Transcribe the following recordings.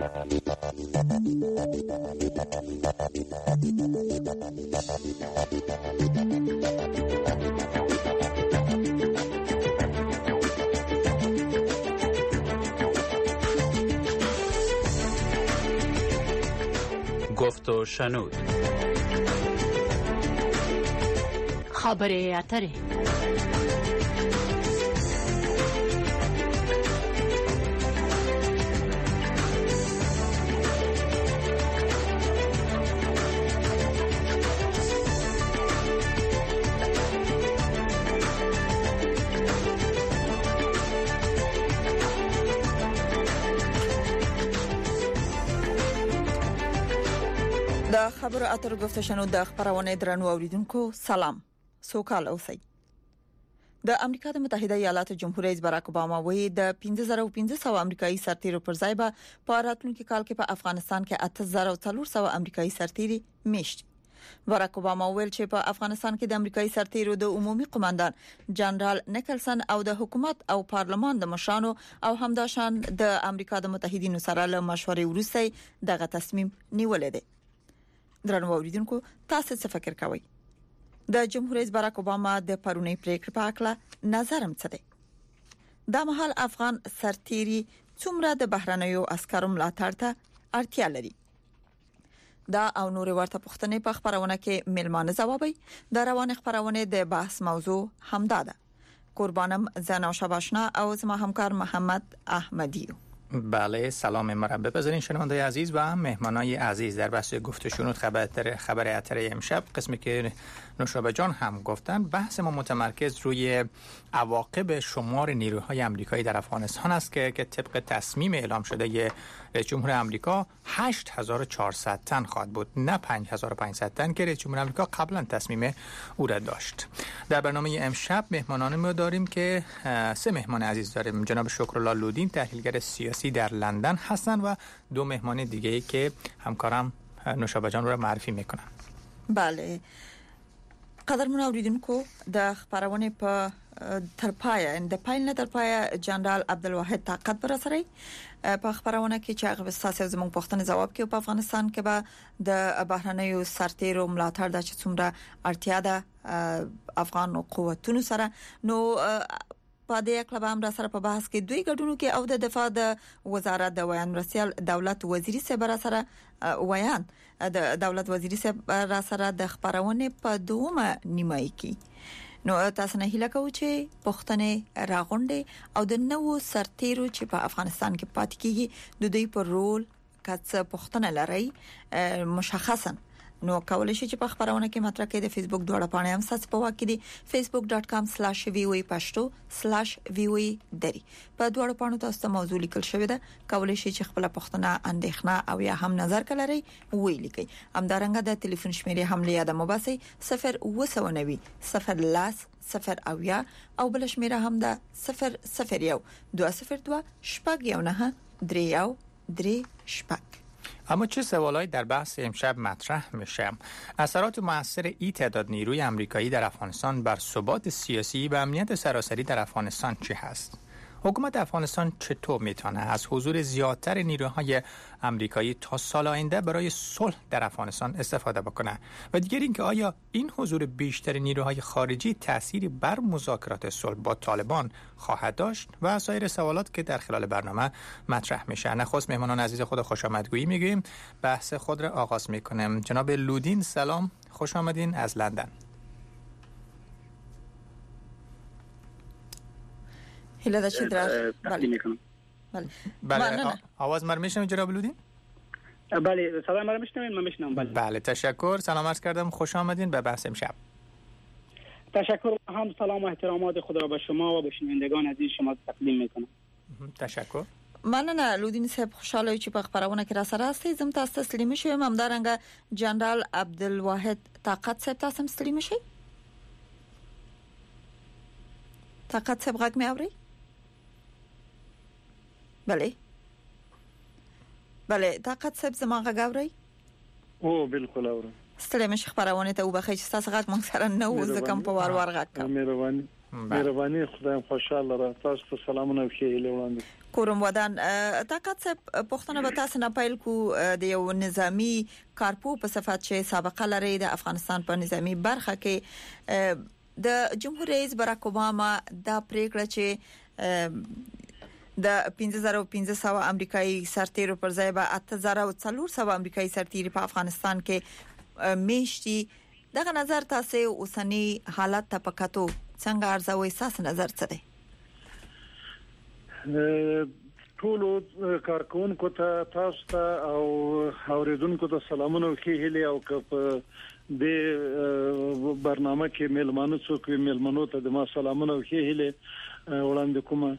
گفت و شنود. خبر اتره. د خبرو اترو گفت شنود د خبرونه درنو اوریدونکو سلام سوکال اوسئ. د امریکا د متحده ایالاتو جمهور رئیس باراک اوباما وایي د 1500 امریکایي سرتیرو پر ځای به په راتلونکي کال کې په افغانستان کې 8400 امریکایي سرتیري میشت. باراک اوباما ویل چې په افغانستان کې د امریکایي سرتیرو د عمومي قوماندان جنرال نیکلسن او د حکومت او پارلمان د مشرانو او همداشان د امریکا د متحدینو سره له مشورې وروسته دغه تصمیم نیولې دی. درنو اوریدونکو تاسو څه فکر کوئ؟ د جمهور رئیس باراک اوباما د پرونی پریکړې په اړه نظرم څه دی؟ د مهال افغان سرتیري څومره د بهرنیو عسکرو ملاتړ ته اړتیا لري؟ دا او نور ورته پوښتنې په خبرونه کې ملمانه ځوابي. د روان خبرونه د بحث موضوع همدا ده. قربانم زنا شباشنا او زما همکار محمد احمدی. بله سلام مرحبا. بذارین شنونده‌های عزیز و مهمانای عزیز در بحث گفت و شنود خبر اتر امشب قسمی که نوشابه جان هم گفتن، بحث ما متمرکز روی عواقب شمار نیروهای آمریکایی در افغانستان است که طبق تصمیم اعلام شده رئیس جمهور آمریکا 8400 تن خواهد بود، نه 5500 تن که رئیس جمهور آمریکا قبلا تصمیم او را داشت. در برنامه امشب مهمانان ما داریم که 3 مهمان عزیز داریم. جناب شکرالله لودین تحلیلگر سیاسی در لندن هستند و 2 مهمان دیگه‌ای که همکارم نوشابه جان رو معرفی میکنم. بله قدرمن اوریدونکو د خبرونه په ترپایا د پاین ترپایا جنرال عبدالواحد طاقت بر سره په خبرونه کې چې هغه اساسي زموږ پوښتنه جواب کې په افغانستان کې به د بهرنیو سرتیرو ملاتړ د څومره اړتیا ده افغان قوتونو سره نو په دې اړه هم را سره په بحث کې دوی ګډونو کې او د دفاع د وزارت د ویان مرسیال دولت وزیری سره سره ویان د دولت وزیری سره سره د خبرونه په دومره نیمه کې نو تاسو نه هیله کوم چې پښتنې راغونډي او د نوو سرتیرو چې په افغانستان کې پاتې کیږي د دوی پر رول کڅ پښتنه لري مشخصا نو کولای شي چې په خبرونه کې مطرح کړي. د فیسبوک دوړه پاڼه هم ساس په واکې دي facebook.com/voa_pashto/voa دری په دوړه پاڼو تاسو ته موضوع لیکل شوی ده. کولای شي چې خپل پښتنه اندېښنه او یا هم نظر کلري وی لیکي. همدارنګه د ټلیفون شمیرې هم لیاده موباسي 090 010 او بل شمیره هم ده 001 202 شپږ یو نه درې شپږ. اما چه سوالایی در بحث امشب مطرح میشه؟ اثرات مؤثر ای تعداد نیروی آمریکایی در افغانستان بر ثبات سیاسی و امنیت سراسری در افغانستان چه هست؟ حکومت افغانستان چطور میتونه از حضور زیادتر نیروهای آمریکایی تا سال آینده برای صلح در افغانستان استفاده بکنه؟ و دیگر اینکه آیا این حضور بیشتر نیروهای خارجی تأثیری بر مذاکرات صلح با طالبان خواهد داشت؟ و سایر سوالات که در خلال برنامه مطرح میشه. نخست مهمانان عزیز خود خوش آمدگویی میگیم. بحث خود را آغاز میکنیم. جناب لودین سلام، خوش آمدین از لندن. هلا دا چی درست؟ بله آواز من میشنم جناب لودین؟ بله صدای من میشنوین؟ من میشنم. بله تشکر. سلام عرض کردم، خوش آمدین به بحث امشب. تشکر. هم سلام و احترامات خود را به شما و به شنوندگان عزیز شما تقدیم میکنم. تشکر. مننه لودین صاحب، خوشاله چې په خبرونه کې را سره استئ. زم تاسو تسلیم شوم. همدارنګه جنرال عبدالواحد طاقت صاحب تاسو تسلیم شئ. طاقت صاحب غږ مې اوري؟ بله طاقت صاحب زما غږ اوري؟ او بالکل اورم. ستړي مشه خبرونه ته وبخښه چې تاسو غږ مونږ سره نه و ځکه په وار غږ کوم. مهرباني مهرباني خدایم خوشاله را تاسو ته سلامونه او ښه وړاندې کوم ودان طاقت صاحب پښتنه به تاسو نه پیل کو د یو نظامی کارپو په صفت چې سابقه لري د افغانستان په نظامی برخه کې د جمهور رئیس باراک اوباما دا پریکړه چې د 1500 امریکایي سرتیرو پر ځای به 8400 امریکایي سرتیري په افغانستان کې میشتي دغه نظر تاسو اوسنی حالت ته پکاتو څنګه ارزوي اساس نظر څه دی ټول کارکونکو ته تاسو ته او اوریدونکو ته سلامونه وکړي او که د برنامه کې ملمانو څوک ملمنو ته د ما سلامونه وکړي وړاندې کوم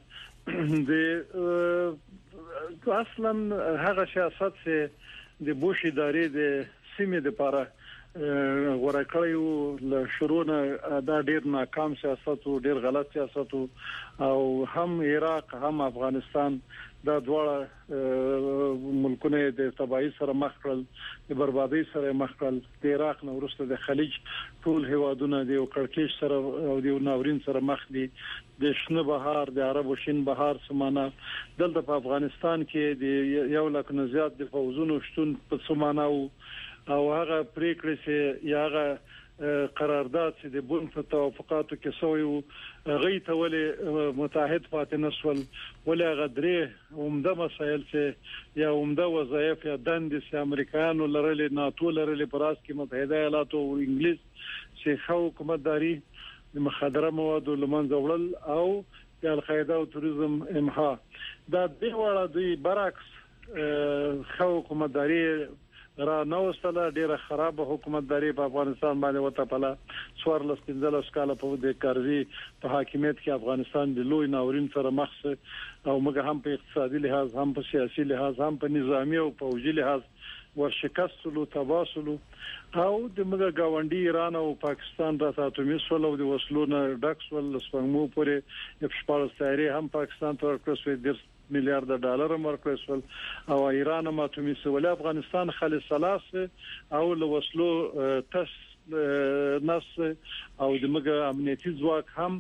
د اصلا هغه سیاست چې د بوش ادارې د سیمې لپاره ورکړیو له شروع نه دا ډیر ناکام سیاست او ډیر غلط سیاست او هم عراق هم افغانستان دا دواړه ملکونه د تباہي سره مخ کړل د بربادي سره مخ کړل د عراق نو ورسته د خلیج ټول هوادونه د کړکېچ سره او د ناورین سره مخ دي د شنه بهار د عربو شین بهار سمانه دلته په افغانستان کې د یو لک نه زیات د فوزونو شتون په سمانه او هغه پریکړه چې یاغه قرارداد چې د بون په توافقاتو کې سوی غیته ولې متحد پاتې نسول ولې غدري عمده مسایل چې یا عمده وظایف یا دندې چې امریکایانو لرلې ناتو لرلې پراس کې متحده ایالات او انګلیس چې خو حکومتداري د مخدره موادو لمنځه وړل او د القاعده او توریزم امها دا د وړه دی برعکس خو حکومتداري را نوستله ډیره خراب حکومتداري په افغانستان باندې وته پله 14 کال په د کارزي په حاکمیت کې افغانستان د لوی ناورین سره مخ او موږ هم په اقتصادي لحاظ هم په سیاسي لحاظ هم په نظامی او پوځي لحاظ ورشکستلو تباسلو او د موږ گاونډي ایران او پاکستان راته اتمی سول او د وسلو نه ډاکسول سپمو پورې د شپږ سایري هم پاکستان ته ورکړل $1 ملیارډ ورکړل او ایران هم اتمی سول افغانستان خالص ثلاث او له وسلو تس نس او د موږ امنیتي ځواک هم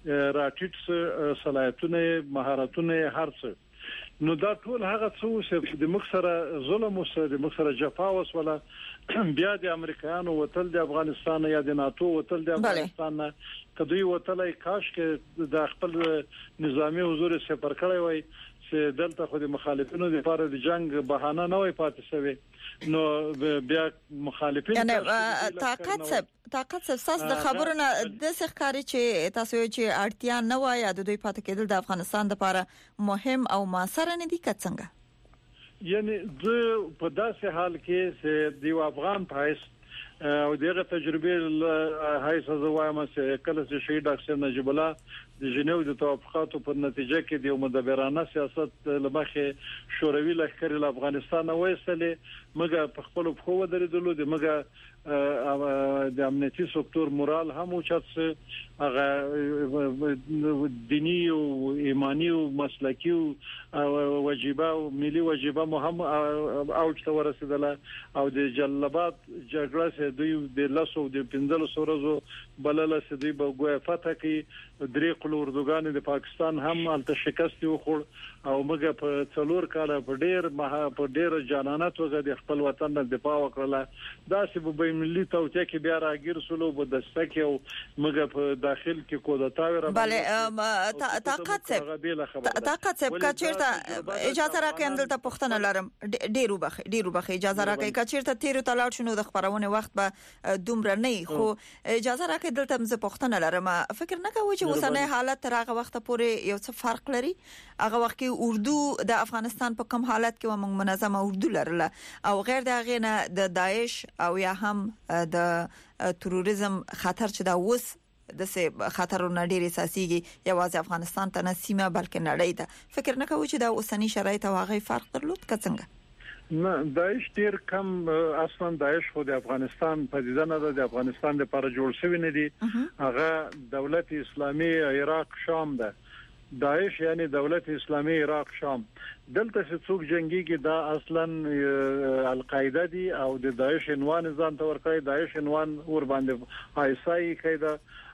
راټیټ صلاحیتونه مهارتونه هرڅه نو دا ټول هغه څه چې د مخسره ظلم او د مخسره جفا وسوله بیا د امریکایانو وتل د افغانستان یا د ناتو وتل د افغانستان کدوې وتلای کاش کې د خپل نظامی حضور سفر کړی وای چې دلته خو د مخالفینو لپاره د جنگ بهانه نه وای پاتې شوی نو بیا مخالفین یعنی طاقت ساس د خبرونه د ښکاری چې تاسو چې اړتیا نه وای د دوی پاتې کېدل د افغانستان لپاره مهم او موثر نه دي څنګه یعنی د په داسې حال کې چې د افغان پایس او دغه تجربه هاي سزوایم چې کله چې شهید ډاکټر نجیب الله د جنیو د توافقاتو په نتیجه کې د مدبرانه سیاست لمخه شوروي لښکر له افغانستان وایستلې مګر په خپل خو درېدلو د مګر د امنیتي سکتور مورال هم اوچت هغه دینی او ایمانی او مسلکی او واجبہ او ملي واجبہ مهم اوج ته ورسېدله او د جلبات جګړه چې دوی د لاسو د 15 ورځو بلله چې دوی په ګویا فتح کې درې اردوګان د پاکستان هم الته شکست وخوړ او موږ په څلور کال په ډیر جانانه توګه د خپل وطن د دفاع وکړه دا چې په ملي توطئه کې بیا راګیر سولو په دسته کې او موږ په داخل کې کوډتاوي را بله طاقت صاحب کچیرته اجازه راکړم دلته پښتنه لرم ډیرو بخې اجازه راکړئ کچیرته تیرو تلاړ شنو د خبرونه وخت به دومره نه خو اجازه راکړئ دلته مزه پښتنه لرم فکر نه کوم چې اوسنۍ حالت تر هغه وخت پورې یو څه فرق لري هغه وخت کې اردو د افغانستان په کوم حالت کې موږ منظمه اردو لرله او غیر د هغه نه د داعش او یا هم د تروریزم خطر چې دا اوس د سه خطرونه ډېر اساسيږي یوازې افغانستان ته نه سیمه بلکې نړۍ ته فکر نه کوم چې دا اوسنی شرایط او هغه فرق درلود څنګه نه داعش ډیر کم اصلا داعش خو د افغانستان پدیده نه ده د افغانستان لپاره جوړ شوی نه دي هغه دولت اسلامي عراق شام ده داعش یعنی دولت اسلامي عراق شام دلته چې څوک جنگي کې دا اصلا القاعده دي او د داعش عنوان ځان ته ورکړي داعش عنوان ور باندې آیسای کېده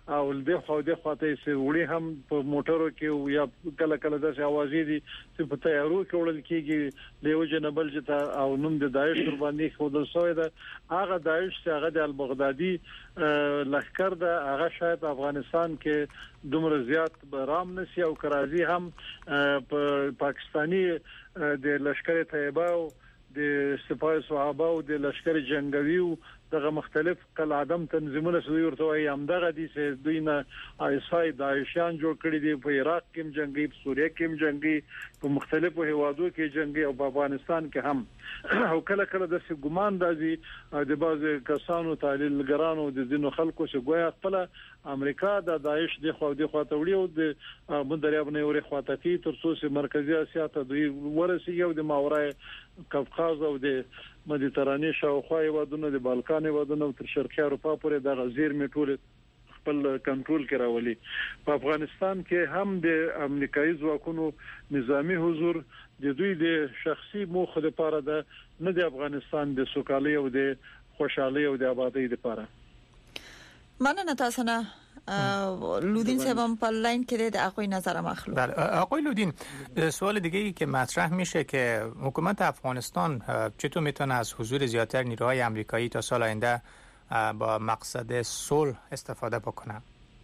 او د خواته سوړي هم په موټرو کې یا کله کله د اوازې دي چې په تیارو کې وړل کېږي له جنبل چې او نوم د داعش تر باندې خودل سوی ده هغه داعش چې هغه د البغدادي لخر ده هغه شاید افغانستان کې دومره زیات برام نسی او کرازي هم په پاکستانی د لشکره طیبه او د سپاه صحابه او د لشکره جنگاوي دغه مختلف کل عدم تنظیمونه چې ورته وايي همدغه دي چې دوی نه ایسای داعشیان جوړ کړی دي په عراق کې جنگي په سوریه کې جنگي په مختلفو هیوادو کې جنگي او په افغانستان کې هم او کله کله د ګمان راځي د بعض کسانو تحلیلګرانو د دینو خلکو چې ګویا خپل امریکا د داعش د خو د خاطوړي او د مندریاب نه ورې خاطفي تر څو مرکزی اسیا ته دوی ورسیږي او د ماورای قفقاز او د مدیترانه شاوخوا هیوادونو د بالکان هیوادونو تر شرقي اروپا پورې د غزیر میټول خپل کنټرول کې راولي په افغانستان کې هم د امریکایي ځواکونو نظامی حضور د دوی د شخصي موخه لپاره د نه د افغانستان د سوکالۍ او د خوشحالي او د آبادی لپاره مننه تاسو نه لودین صاحب په لاین کې د اقوی نظر مخلو بله آقای لودین سوال دیگه ای که مطرح میشه که حکومت افغانستان چطور میتونه از حضور زیادتر نیروهای آمریکایی تا سال آینده با مقصد صلح استفاده بکنه؟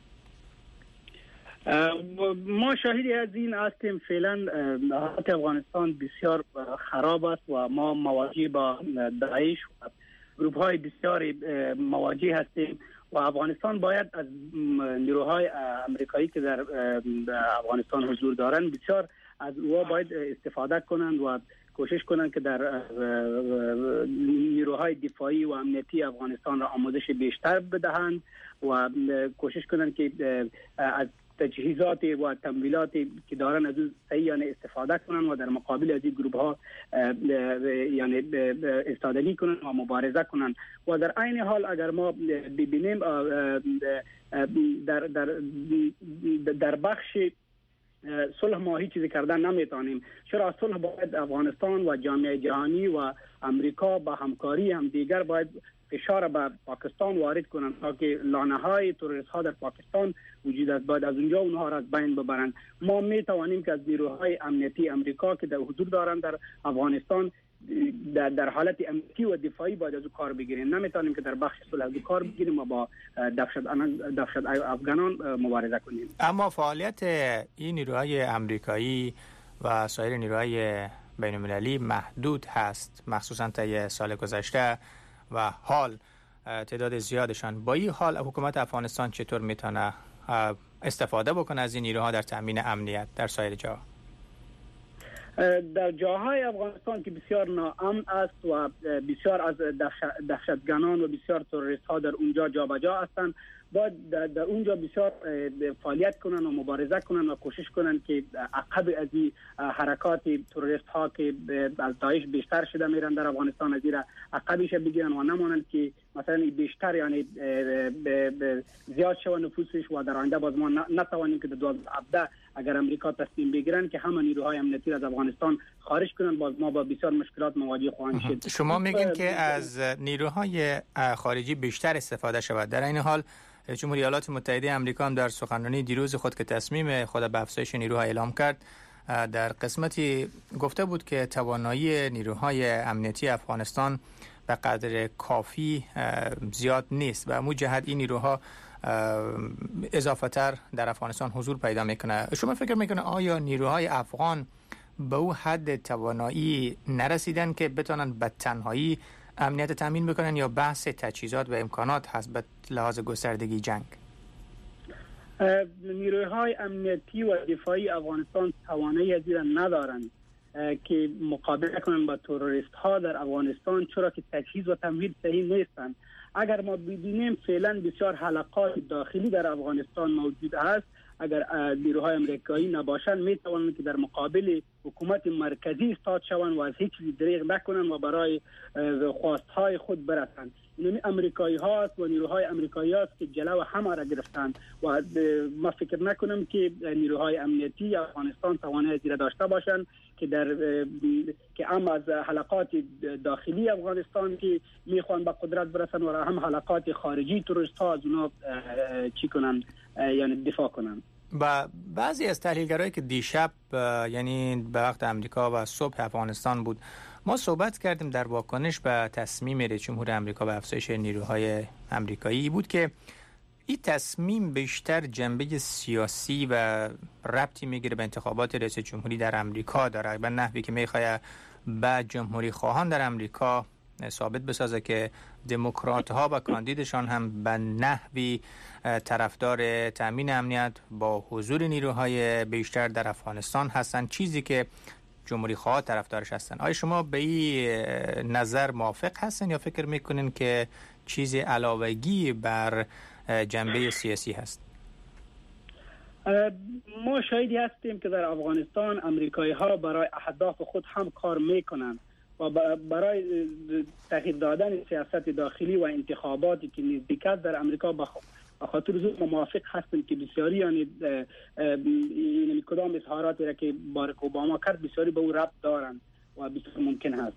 ما شاهدی از این هستیم. فعلا حالت افغانستان بسیار خراب است و ما مواجه با داعش و گروه های بسیاری مواجه هستیم و افغانستان باید از نیروهای آمریکایی که در افغانستان حضور دارند بسیار از او باید استفاده کنند و کوشش کنند که در نیروهای دفاعی و امنیتی افغانستان را آموزش بیشتر بدهند و کوشش کنند که از تجهیزات و تمویلاتی که دارن از اون صحیحانه استفاده کنند و در مقابل از این گروه ها یعنی استادگی کنند و مبارزه کنند و در عین حال اگر ما ببینیم در بخش صلح ما هیچ چیزی کردن نمیتونیم. چرا صلح باید افغانستان و جامعه جهانی و امریکا با همکاری هم دیگر باید فشار به پاکستان وارد کنند تا که لانه‌های تروریست‌ها در پاکستان وجود است باید از اونجا اونها را از بین ببرند. ما میتوانیم که از نیروهای امنیتی امریکا که در حضور دارند در افغانستان در حالت امنیتی و دفاعی باید از کار بگیریم. نمیتونیم که در بخش صلح از کار بگیریم و با دهشت افغانان مبارزه کنیم. اما فعالیت این نیروهای امریکایی و سایر نیروهای بین‌المللی محدود هست، مخصوصا طی سال گذشته و حال تعداد زیادشان. با این حال حکومت افغانستان چطور میتونه استفاده بکنه از این نیروها در تامین امنیت در سایر جاها؟ در جاهای افغانستان که بسیار ناامن است و بسیار از دهشتگران و بسیار تروریست ها در اونجا جابجا هستند باید در اونجا بسیار فعالیت کنند و مبارزه کنند و کوشش کنند که عقب از این حرکات تروریست ها که از داعش بیشتر شده میرن در افغانستان از این عقبش بگیرن و نمانند که مثلا بیشتر یعنی زیاد شود نفوسش و در آینده باز ما نتوانیم که در 2017 اگر امریکا تصمیم بگیرن که همه نیروهای امنیتی از افغانستان خارج کنند باز ما با بسیار مشکلات مواجه خواهیم شد. شما میگین که از نیروهای خارجی بیشتر استفاده شود. در این حال جمهوری ایالات متحده آمریکا هم در سخنرانی دیروز خود که تصمیم خود به افزایش نیروها اعلام کرد در قسمتی گفته بود که توانایی نیروهای امنیتی افغانستان به قدر کافی زیاد نیست و مو جهت این نیروها اضافه تر در افغانستان حضور پیدا میکنه. شما فکر میکنه آیا نیروهای افغان به او حد توانایی نرسیدن که بتونن به تنهایی امنیت تامین بکنن یا بحث تجهیزات و امکانات هست به لحاظ گستردگی جنگ؟ نیروهای امنیتی و دفاعی افغانستان توانایی از این ندارند که مقابله کنند با تروریست ها در افغانستان چرا که تجهیز و تمویل صحیح نیستند. اگر ما ببینیم فعلا بسیار حلقات داخلی در افغانستان موجود است. اگر نیروهای امریکایی نباشند میتوانند که در مقابل حکومت مرکزی استاد شوند و از هیچ چیزی دریغ نکنند و برای خواستهای خود برسند. این امریکایی هاست و نیروهای امریکایی هاست که جلو همه را گرفتند و ما فکر نکنم که نیروهای امنیتی افغانستان توانایی زیر داشته باشند که هم از حلقات داخلی افغانستان که میخوان به قدرت برسن و هم حلقات خارجی تروریست ها از اونا چی کنن، یعنی دفاع کنن. با بعضی از تحلیلگرایی که دیشب یعنی به وقت امریکا و صبح افغانستان بود ما صحبت کردیم در واکنش به تصمیم رئیس جمهور امریکا به افزایش نیروهای امریکایی بود که این تصمیم بیشتر جنبه سیاسی و ربطی میگیره به انتخابات رئیس جمهوری در امریکا داره، به نحوی که میخواد به جمهوری خواهان در امریکا ثابت بسازه که دموکرات ها و کاندیدشان هم به نحوی طرفدار تامین امنیت با حضور نیروهای بیشتر در افغانستان هستند، چیزی که جمهوری خواه طرفدارش هستن. آیا شما به این نظر موافق هستن یا فکر میکنین که چیزی علاوه‌ای بر جنبه سیاسی هست؟ ما شاهدی هستیم که در افغانستان امریکایی ها برای اهداف خود هم کار میکنند و برای تغییر دادن سیاست داخلی و انتخاباتی که نزدیک است در امریکا به خاطر زود موافق هستیم که بسیاری یعنی کدام اظهاراتی را که باراک اوباما کرد بسیاری به او ربط دارند و بسیار ممکن هست.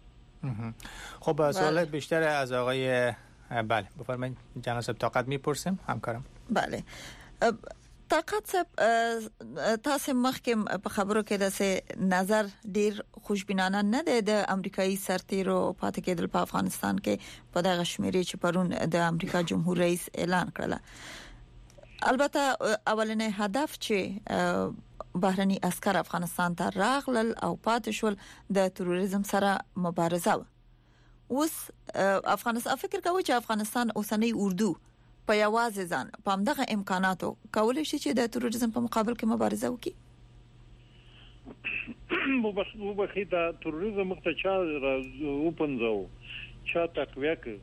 خب سوال بیشتر از آقای بله بفرمایید جناب صاحب طاقت میپرسیم همکارم. بله طاقت صاحب تاسو مخکې په خبرو کې د نظر ډیر خوشبینانه نه دی د امریکایي سرتیرو پاتې کېدل په افغانستان کې په دغه شمیرې چې پرون د امریکا جمهور رئیس اعلان کړل. البته اولنې هدف چې بهرني عسكر افغانستان ته راغلل او پاتې شول د تروریزم سره مبارزه و. اوس افغانستان فکر کوي چې افغانستان اوسنۍ اردو په یوازې ځان په همدغه امکاناتو کولای شي چې د تروریزم په مقابل کې مبارزه وکړي. مو بخې دا تروریزم مختچا او پنځو چا تقویه کوي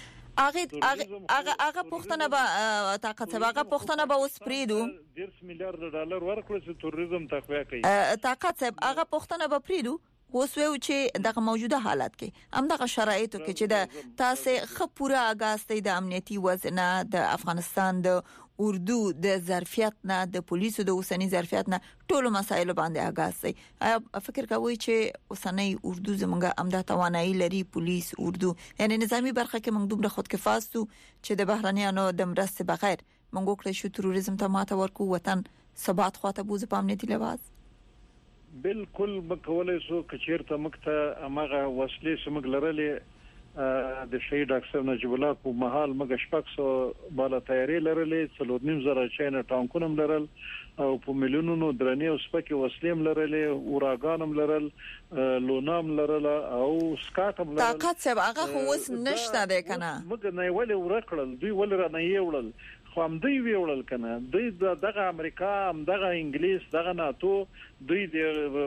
هغه پښتنه به طاقت هغه پښتنه به اوس پریدو 10 میلیارډ ډالر ورکړل چې تروریزم تقویه کوي. طاقت صاحب هغه پښتنه به پریدو اوس ویو چې دغه موجوده حالت کې همدغه شرایطو کې چې د تاسو خپوره اگاستې د امنیتي وزنه د افغانستان د اردو د ظرفیت نه د پولیسو د اوسنی ظرفیت نه ټولو مسایلو باندې اگاستې. فکر کوي چې اوسنی اردو زمونږه امده توانایي لري پولیس اردو یعنی نظامی برخه کې موږ دومره خودکفاستو چې د بهرنیانو د مرستې بغیر موږ وکړو چې تروریزم ته ماته ورکو وطن ثبات خواته بوزي په امنیتي لحاظ. بالکل مکولای سو کچیرته مکته امغه وسلې سمګ لرلې د شهید ډاکټر نجیب الله په محل مګ شپږ بالا تیاری لرلې 3.5 چینه ټانکونم لرل او په ملیونونو درنې او سپکه وسلې لرلې اوراګانم لرل لونام لرل او سکاټم لرل. طاقت صاحب هغه خو اوس نشته ده کنه مګ نه ولې ورکړل دوی ولر نه یوړل خو هم دوی ویوړل کنه دوی دغه امریکا هم دغه انګلیس دغه ناتو دوی د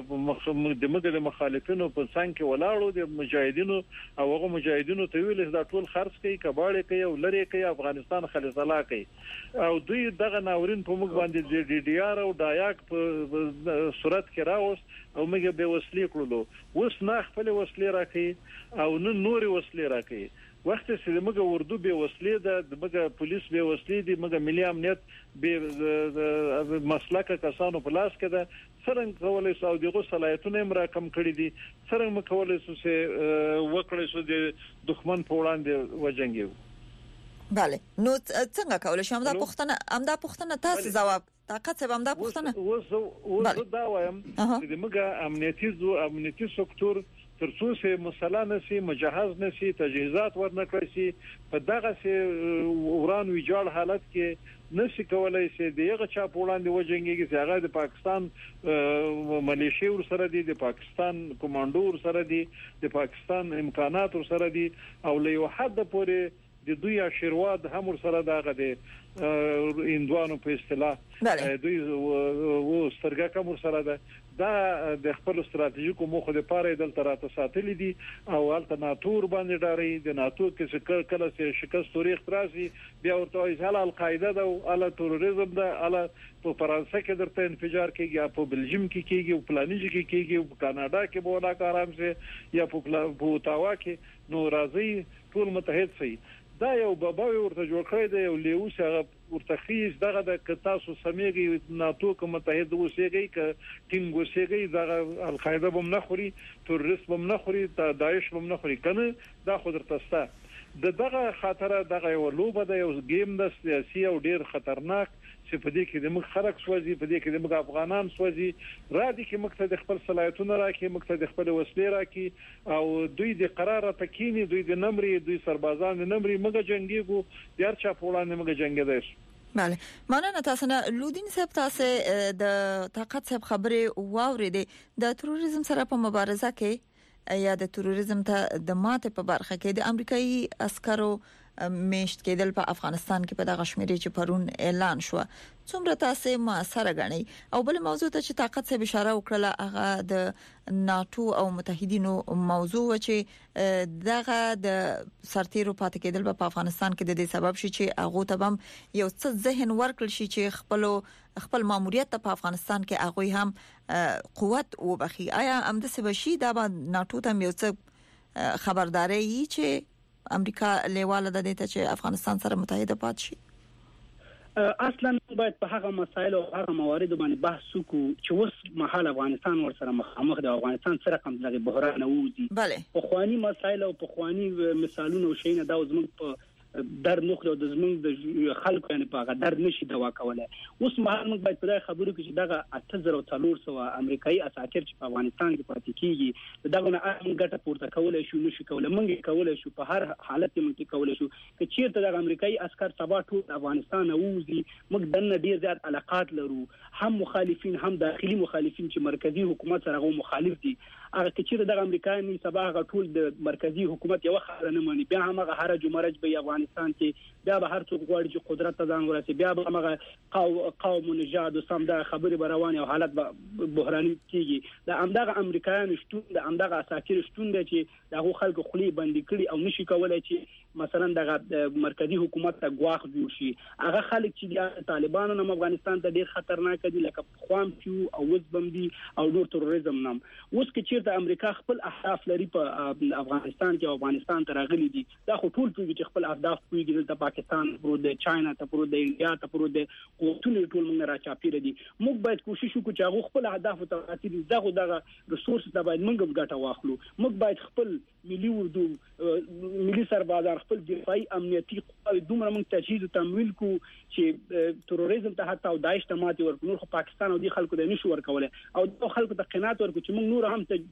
مخالفینو په څنګ کې ولاړو د مجاهدینو او هغه مجاهدینو ته ویل دا ټول خرڅ کوي کباړې کوي او لری کوي افغانستان خالص الله کوي او دوی دغه ناورین په موږ باندې د ډي ډي آر او دایاک په صورت کې راوست او موږ به وسلې کړلو. اوس نه خپل وسلې راکې او نه نوري وسلې راکې. وخت چې موږ اردو به وسلې ده موږ پولیس به وسلې دي موږ ملي امنیت به مسلکه کسانو په لاس کې ده. څنګه کولای شو دغه صلاحیتونه امرا کم کړی دي څنګه کولای شو چې وکړي شو د دښمن په وړاندې وجنګیو. بله نو څنګه کولای شو همدا پښتنه تاسو جواب طاقت صاحب همدا پښتنه اوس دا وایم چې موږ امنیتي سکتور ترڅو چې مسله نشي مجهز نشي تجهیزات ورنکړي شي په دغه سي وران ویجاړ حالت کې نشي کولای شي دغه چا په وړاندې وجنګيږي چې هغه د پاکستان ملیشي ور سره دي د پاکستان کمانډو ور سره دي د پاکستان امکانات ور سره دي او له یو حد پورې د دوی آشیرواد هم ور سره دغه دي اندوانو په اصطلاح دوی و سترګه کوم ور سره ده دا د خپل ستراتیژیکو موخو لپاره دلته راته ساتلې دي او هلته ناتو باندې ډاري د ناتو کې کله چې شکست تاریخ راسي بیا ورته ځاله القاعده ده او ال تروریزم ده ال په فرانسه کې درته انفجار کیږي په بلجیم کې کیږي او پلانیج کې کیږي په کاناډا کې به ولا کارام سي یا په اوتاوا کې نو راځي ټول متحد سي دا یو باباوي ورته جوړ کړی دی یو لیوس هغه ورته خیز دغه د کتاسو سمېږي ناتو کوم متحد اوسېږي ک ټینګ اوسېږي دغه القاعده بم نه خوري تروریست بم نه خوري داعش بم نه خوري کنه دا خو درته ستا دغه خاطر دغه یو لوبه د یو گیم د سیاسي او ډیر خطرناک چې په دې کې د موږ خلک سوځي په دې کې د موږ افغانان سوځي را دي کې موږ ته د خپل صلاحیتونو راکې موږ ته د خپل وسلې راکې او دوی د قرار تکینی دوی د نمرې دوی سربازان د نمرې موږ جنگيګو ډیر چا په وړاندې موږ جنگیدل. بله مننه تاسو نه لودین صاحب تاسو د طاقت صاحب خبره واورېده د تروریزم سره په مبارزه کې یا د تروریزم ته د ماته په برخه کې د امریکایي عسکرو میشت کېدل په افغانستان کې په دغه شمیرې چې پرون اعلان شو څومره تاسو ما سره غني او بل موضوع ته چې طاقت څخه اشاره وکړه هغه د ناتو او متحدینو موضوع چې دغه د سرتیرو پاتې کېدل په افغانستان کې د دې سبب شي چې هغه ته هم یو څه ذهن ورکړل شي چې خپل ماموریت په افغانستان کې هغه هم قوت وبخي آیا امده سبشي دا به ناتو ته یو څه خبرداري چې امریکا لیواله د دې ته چې افغانستان سره متحد پات شي اصلا باید په هغه مسایل او هغه موارد باندې بحث وکړو چې اوس مهال افغانستان ورسره مخامخ د افغانستان سره کوم ځای بحران ووزي په خواني مسایل او په خواني مثالونه او شینه دا زموږ په در نخره د زمونږ د خلکو یعنی په هغه در نشي دوا کوله اوس مهال موږ باید په دغه خبرو کې چې دغه 8400 امریکایي اساکر چې په افغانستان کې پاتې کیږي دغه نه موږ ګټه پورته کولای شو نشو کولای موږ کولای شو په هر حالت کې موږ کولای شو چې چیرته دغه امریکایي عسكر سبا ټول افغانستان اوزي موږ دنه ډیر زیات علاقات لرو هم مخالفین هم داخلي مخالفین چې مرکزی حکومت سره مخالف دي هغه چې د امریکایي سبا غټول د مرکزی حکومت یو خبره نه مانی بیا هم هغه هرج مرج به افغانستان کې بیا به هر څوک غواړي چې قدرت ته ځان ورسي بیا به هغه قوم نژاد او سم دا خبري روانه او حالت بحراني کیږي د امدغه امریکایانو شتون د امدغه اساکر شتون د چې دغه خلکو خلی بندي کړي او نشي کولای چې مثلا دغه مرکزی حکومت ته غواخ جوړ شي هغه خلک چې د طالبانو نوم افغانستان ته ډیر خطرناک دي لکه خوام چې او وزبم دي او نور تروریزم نام اوس کې چیرته امریکا خپل اهداف لري په افغانستان کې افغانستان ته راغلي دي دا خو ټول چې خپل اهداف کوي د پاکستان پرو د چاینا ته پرو د انډیا ته پرو د قوتونو ټول موږ راچاپیره دي موږ باید کوشش وکړو چې هغه خپل اهداف ته رسیدي دغه ریسورس ته باید موږ ګټه واخلو موږ باید خپل ملي اردو ملي سربازان خپل دفاعي امنیتي قواوې دومره موږ تجهیز او تمویل کو چې تروریزم ته حتی او داعش ته ماتې ورکړو نور خو پاکستان او دي خلکو د نشو ورکوله او د خلکو ته قناعت ورکړو چې موږ نور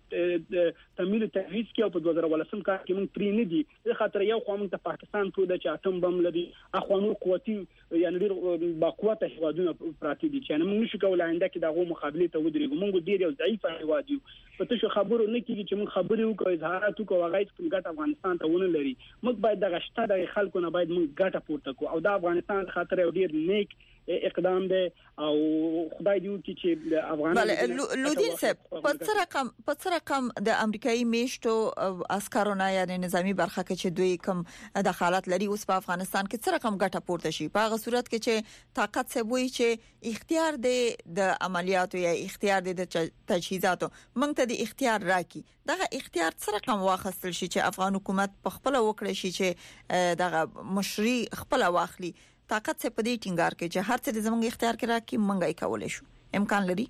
هم تمویل تجهیز کې او په 2018 کال کې موږ پرې نه دي د خاطر یو خو موږ ته پاکستان ته د اټوم بم لري اخوانو قوتي یعنی ډیر باقوته هوادونه پراتی دي چې موږ نشو کولای آینده کې دغه مقابله ته ودرېږو موږ ډیر یو ضعیف هواد یو په تاسو خبرو نه کیږي چې موږ خبرې وکړو اظهارات وکړو هغه څه ګټه افغانستان ته ونه لري موږ باید دغه شته د خلکو نه باید موږ ګټه پورته کوو او د افغانستان خاطر ډیر نیک اقدام ده او خدای دې وکړي چې د افغانستان لودین صاحب په څه رقم د امریکایي میشتو عسکرونه یعنی نظامی برخه کې چې دوی کوم دخالت لري اوس په افغانستان کې څه رقم ګټه پورته شي په هغه صورت کې چې طاقت څه وایي چې اختیار دی د عملیاتو یا اختیار دی د تجهیزاتو موږ ته د اختیار راکې دغه اختیار څه رقم واخستل شي چې افغان حکومت په خپل وکړي شي چې دغه مشري خپل واخلي طاقت څخه په دې ټینګار کې چې هر څه زموږ اختیار کې راکې منګای کولای شو امکان لري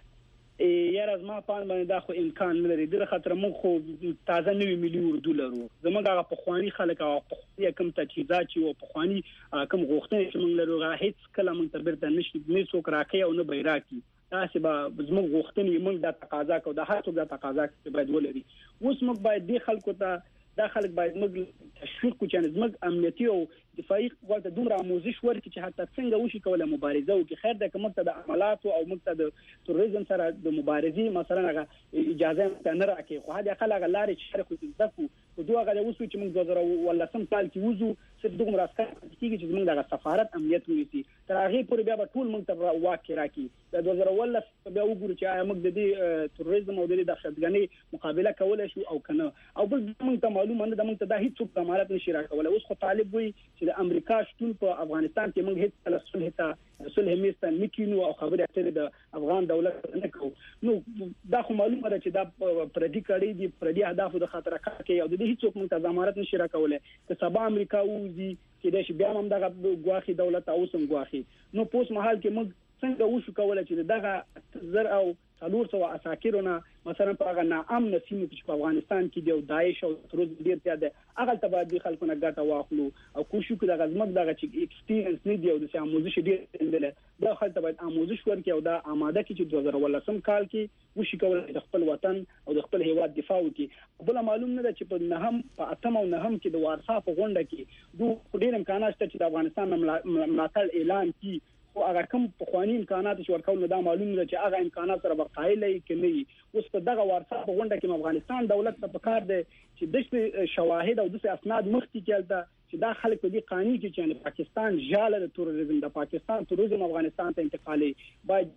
یاره از ما پان باندې دا خو امکان نه لري د خاطر موږ خو تازه 9 میلیون اردو لرو زموږ هغه په خواني خلک او په کوم تجهیزات او په خواني کوم غوښتنې چې موږ لرو هیڅ کله موږ تر بیرته نشي نه څوک راکې او نه بیراکي تاسو به زموږ غوښتنې موږ د تقاضا کو د هر څوک د تقاضا باید ولري اوس موږ باید د خلکو ته دا خلک باید موږ تشویق کو چې زموږ امنیتي او دفاعي قوت دومره آموزش ورکړي چې حتی څنګه وشي کوله مبارزه وکړي. خیر ده کوم ته د عملات او موږ ته د تروریزم سره د مبارزې مثلا هغه اجازه نه راکړي، خو هدا خلک لارې چې شرخ زکو او دوه غل وسو چې موږ 2013 کال کې وځو چې دغه مراسته کیږي چې موږ د سفارت امنیت ونیسي تر هغه پورې بیا ټول موږ ته واقع راکړي. د 2013 بیا وګورو چې موږ د دې تروریزم او د دهشتګردۍ مقابله کولای شو او کنه. او بل موږ ته معلومه نه ده موږ ته د هیڅ څوک ضمانت نشي راکولای. اوس خو طالب وي چې د امریکا شتون په افغانستان کې موږ هیڅ صلح میستان میکینو او خبرې اترې د افغان دولت نه کوو. نو دا خو معلومه ده چې دا پردي کړي دي پردي اهداف د خاطر کوي او د دې هیڅ څوک موږ ته ضمانت نشي راکولای چې سبا امریکا وځي چې د بیا هم دغه غواخي دولت اوسم غواخي. نو پوس محل کې موږ څنګه وشو کولای چې دغه زر او 400 عساکرونه مثلا په هغه ناامن سیمو کې په افغانستان کې د داعش او تروریزم ډیر زیات ده هغه تبادله خلکو نه ګټه واخلو او کوشش وکړو د غزمت دغه چې ایکسپیرینس نه دی او د آموزش ډیر دی دا خلک باید آموزش ورکړي او دا آماده کړي چې 2013 کال کې وشي کولای د خپل وطن او د خپل هیواد دفاع وکړي. بل معلوم نه ده چې په نهم په اتم او نهم کې د وارسا په غونډه کې دوه ډیر امکانات شته چې د افغانستان ملاتړ اعلان کړي او هغه کوم په قوانين امکانات چې ورکول دا معلوم ده چې هغه امکانات سره بقایله کې نه اوس په دغه وارثه په غونډه کې افغانستان دولت ته پکار دی چې د شواهد او د اسناد مخکې کېلته چې دا خلک په دې قانون کې چې پاکستان جاله د تروریزم د پاکستان تروریزم افغانستان ته انتقالي باید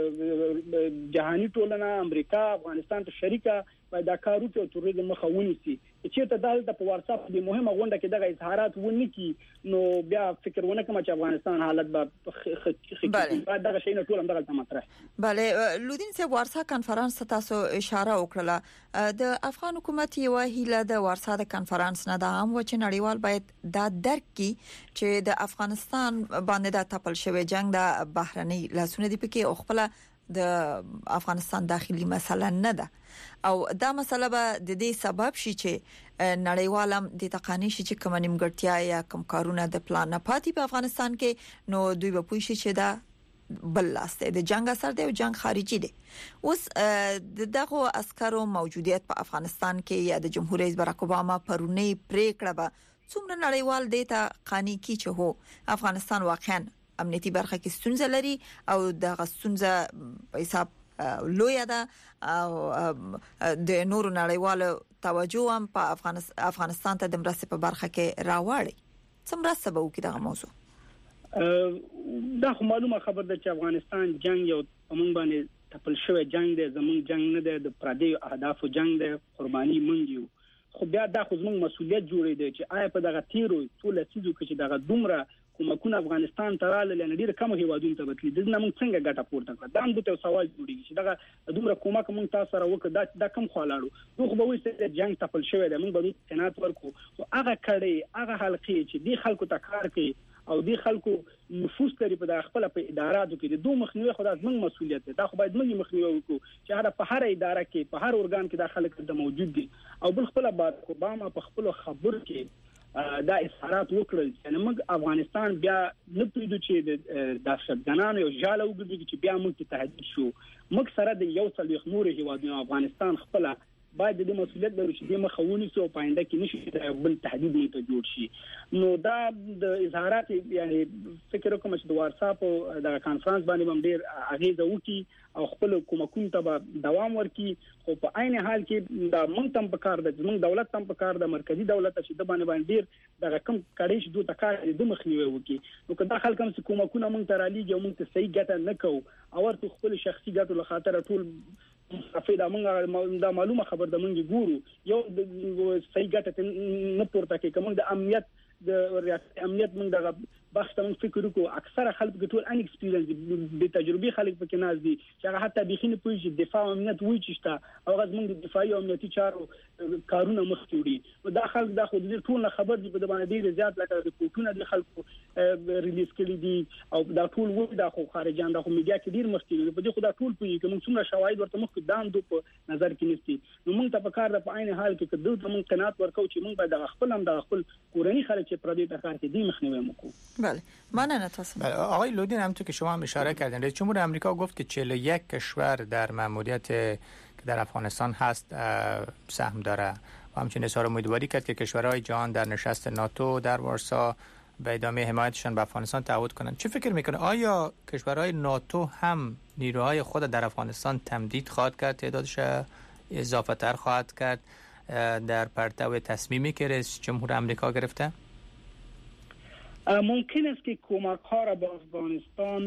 جهاني ټولنه امریکا افغانستان ته شریکه باید دا کارو ته تروریزم مخاوني سي چې ته دالته په واتساپ د مهمه غونډه کې دغه اظهارات ونی کی نو بیا فکر ونه کوم چې افغانستان حالت به دغه شی نه ټول هم دغه مطرح. بله لودین سے وارسا کانفرنس تاسو اشاره وکړه د افغان حکومت یو هیله د وارسا د کانفرنس نه د عام وچ نړیوال باید دا درک کی چې د افغانستان باندې د تپل شوی جنگ د بهرنی لاسونه دی پکې او خپل د افغانستان داخلي مسله نه ده او دا مسله به د دې سبب شي چې نړیوالم د تقانی شي چې کوم نیمګړتیا یا کوم کارونه د پلان نه پاتې په افغانستان کې نو دوی به پوه شي چې دا بل لاسته د جنگ اثر دی او جنگ خارجي دی. اوس دغه عسکرو موجودیت په افغانستان کې یا د جمهور رئیس باراک اوباما پرونی پریکړه به څومره نړیوال دیتا قانی کی چې هو افغانستان واقعا امنیتي برخه کې ستونزه لري او د ستونزه په حساب لوی ده او د نورو نړیوالو توجه هم په افغانستان ته د مرستې په برخه کې راوړي. څومره سبب وکړي دغه موضوع؟ دا معلومه خبر ده چې افغانستان جنگ یو موږ باندې تپل شوی جنگ دی زموږ جنگ نه دی د پردي اهدافو جنگ دی قرباني مونږ یو خو بیا دا خو زموږ مسولیت جوړې دی چې آیا په دغه تیرو ټول سيزو کې چې دغه دومره کومکونه افغانستان ته رااله لنه ډیر کم هیوادونو ته بتلی د نن موږ څنګه ګټه پورته کړه دا هم د سوال جوړیږي چې دغه دومره کومک موږ تاسو سره وکړه دا کم خلاړو نو خو به وایي چې جنگ تپل شوی دی موږ به تنات ورکو او هغه کړي هغه حلقې چې دی خلکو ته کار کوي او دی خلکو نفوذ لري په خپل په اداراتو کې د دوه مخنیوي خدای زموږ مسولیت دی دا خو باید موږ مخنیوي وکړو چې هغه په هر اداره کې په هر ارګان کې د خلک د موجود دي او بل خپل باراک اوباما په خپل خبر کې دا اظهارات وکړل چې موږ افغانستان بیا نه پریدو چې د دهشتګانانو یو جاله وګرځي چې بیا موږ ته تهدید شو موږ سره د یو څلويخ نور هیوادونو افغانستان خپل باید د مسولیت لري چې د مخاوني سو پاینده کې نشي د بل تهدید نه ته جوړ شي نو دا د اظهارات یعنی فکر کوم چې د واتساپ د کانفرنس باندې هم ډیر اغیزه وکي او خپل کومکون ته دوام ورکي خو په عین حال کې د مونږ تم په کار د موږ دولت تم په کار د مرکزی دولت چې د باندې ډیر د کم کړي چې دوه تکار د مخنیوي وکي نو کله خلک هم کومکونه مونږ ته را لېږي او مونږ ته صحیح ګټه نه کوو او ورته خپل شخصي ګټو له خاطر ټول افیدا موږ دا معلومه خبر د موږ ګورو یو د صحیح ګټه نه پورته کوي کوم د امنیت د ریاست امنیت موږ دغه بحث ته فکر وکړو اکثره خلک ټول ان ایکسپیرینس د تجربه خلک پکې ناز دي چې هغه حتی بخینه پوي چې دفاع امنیت وایي چې او غز موږ د دفاعي امنیتي چارو کارونه مخکې وړي دا خلک دا خو د ټول خبر دي په باندې ډیر زیات لکه رپورټونه د خلکو ریلیز کړي دي او دا ټول وایي دا خو خارجان دا خو میډیا کې ډیر مخکې په دې خو دا ټول پوي چې موږ څومره شواهد ورته مخکې داندو په نظر کې نيستي نو موږ ته په کار د په عین حال کې کډو ته موږ قناعت ورکو چې موږ باید خپل هم د خپل کورنی خلک چې پردي ته کار کوي مخنیوي وکړو. بله مانه تاسو آقای لودین همونطور که شما هم اشاره کردین رئیس جمهور آمریکا گفت که 41 کشور در مأموریت که در افغانستان هست سهم داره و همچنین اظهار امیدواری کرد که کشورهای جهان در نشست ناتو در وارسا به ادامه حمایتشان به افغانستان تعهد کنند. چه فکر میکنه؟ آیا کشورهای ناتو هم نیروهای خود در افغانستان تمدید خواهد کرد، تعدادش اضافه تر خواهد کرد در پرتو تصمیمی که رئیس جمهور آمریکا گرفته؟ ممکن است که کمک ها را به افغانستان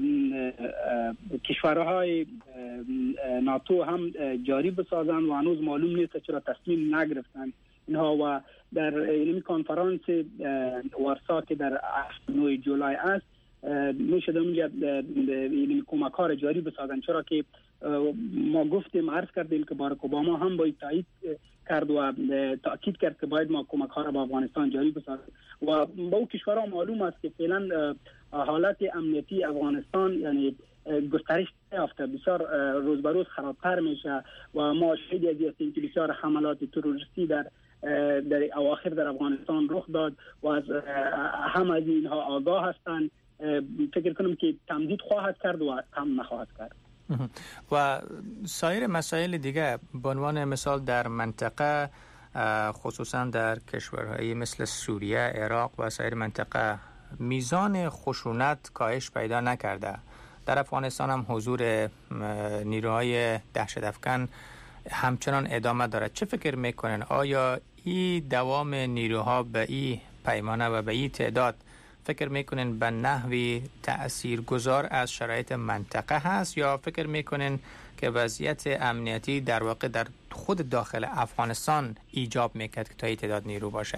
کشورهای ناتو هم جاری بسازند و هنوز معلوم نیست چرا تصمیم نگرفتند اینها. و در این کنفرانس وارسا که در 9 جولای است میشه اونجا این کمک ها را جاری بسازند، چرا که ما گفتیم عرض کردیم که باراک اوباما هم باید تایید کرد و تاکید کرد که باید ما کمک ها را به افغانستان جاری بسازیم و با او کشورها معلوم است که فعلا حالت امنیتی افغانستان یعنی گسترش یافته، بسیار روز به روز خرابتر میشه و ما شاهد هستیم که بسیار حملات تروریستی در اواخر در افغانستان رخ داد و از هم از اینها آگاه هستند. فکر کنم که تمدید خواهد کرد و کم نخواهد کرد. و سایر مسائل دیگه به عنوان مثال در منطقه، خصوصا در کشورهایی مثل سوریه، عراق و سایر منطقه میزان خشونت کاهش پیدا نکرده. در افغانستان هم حضور نیروهای دهشت افکن همچنان ادامه دارد. چه فکر میکنن؟ آیا این دوام نیروها به این پیمانه و به این تعداد فکر میکنین به نحوی تأثیرگذار از شرایط منطقه هست، یا فکر میکنین که وضعیت امنیتی در واقع در خود داخل افغانستان ایجاب میکرد که تا این تعداد نیرو باشه؟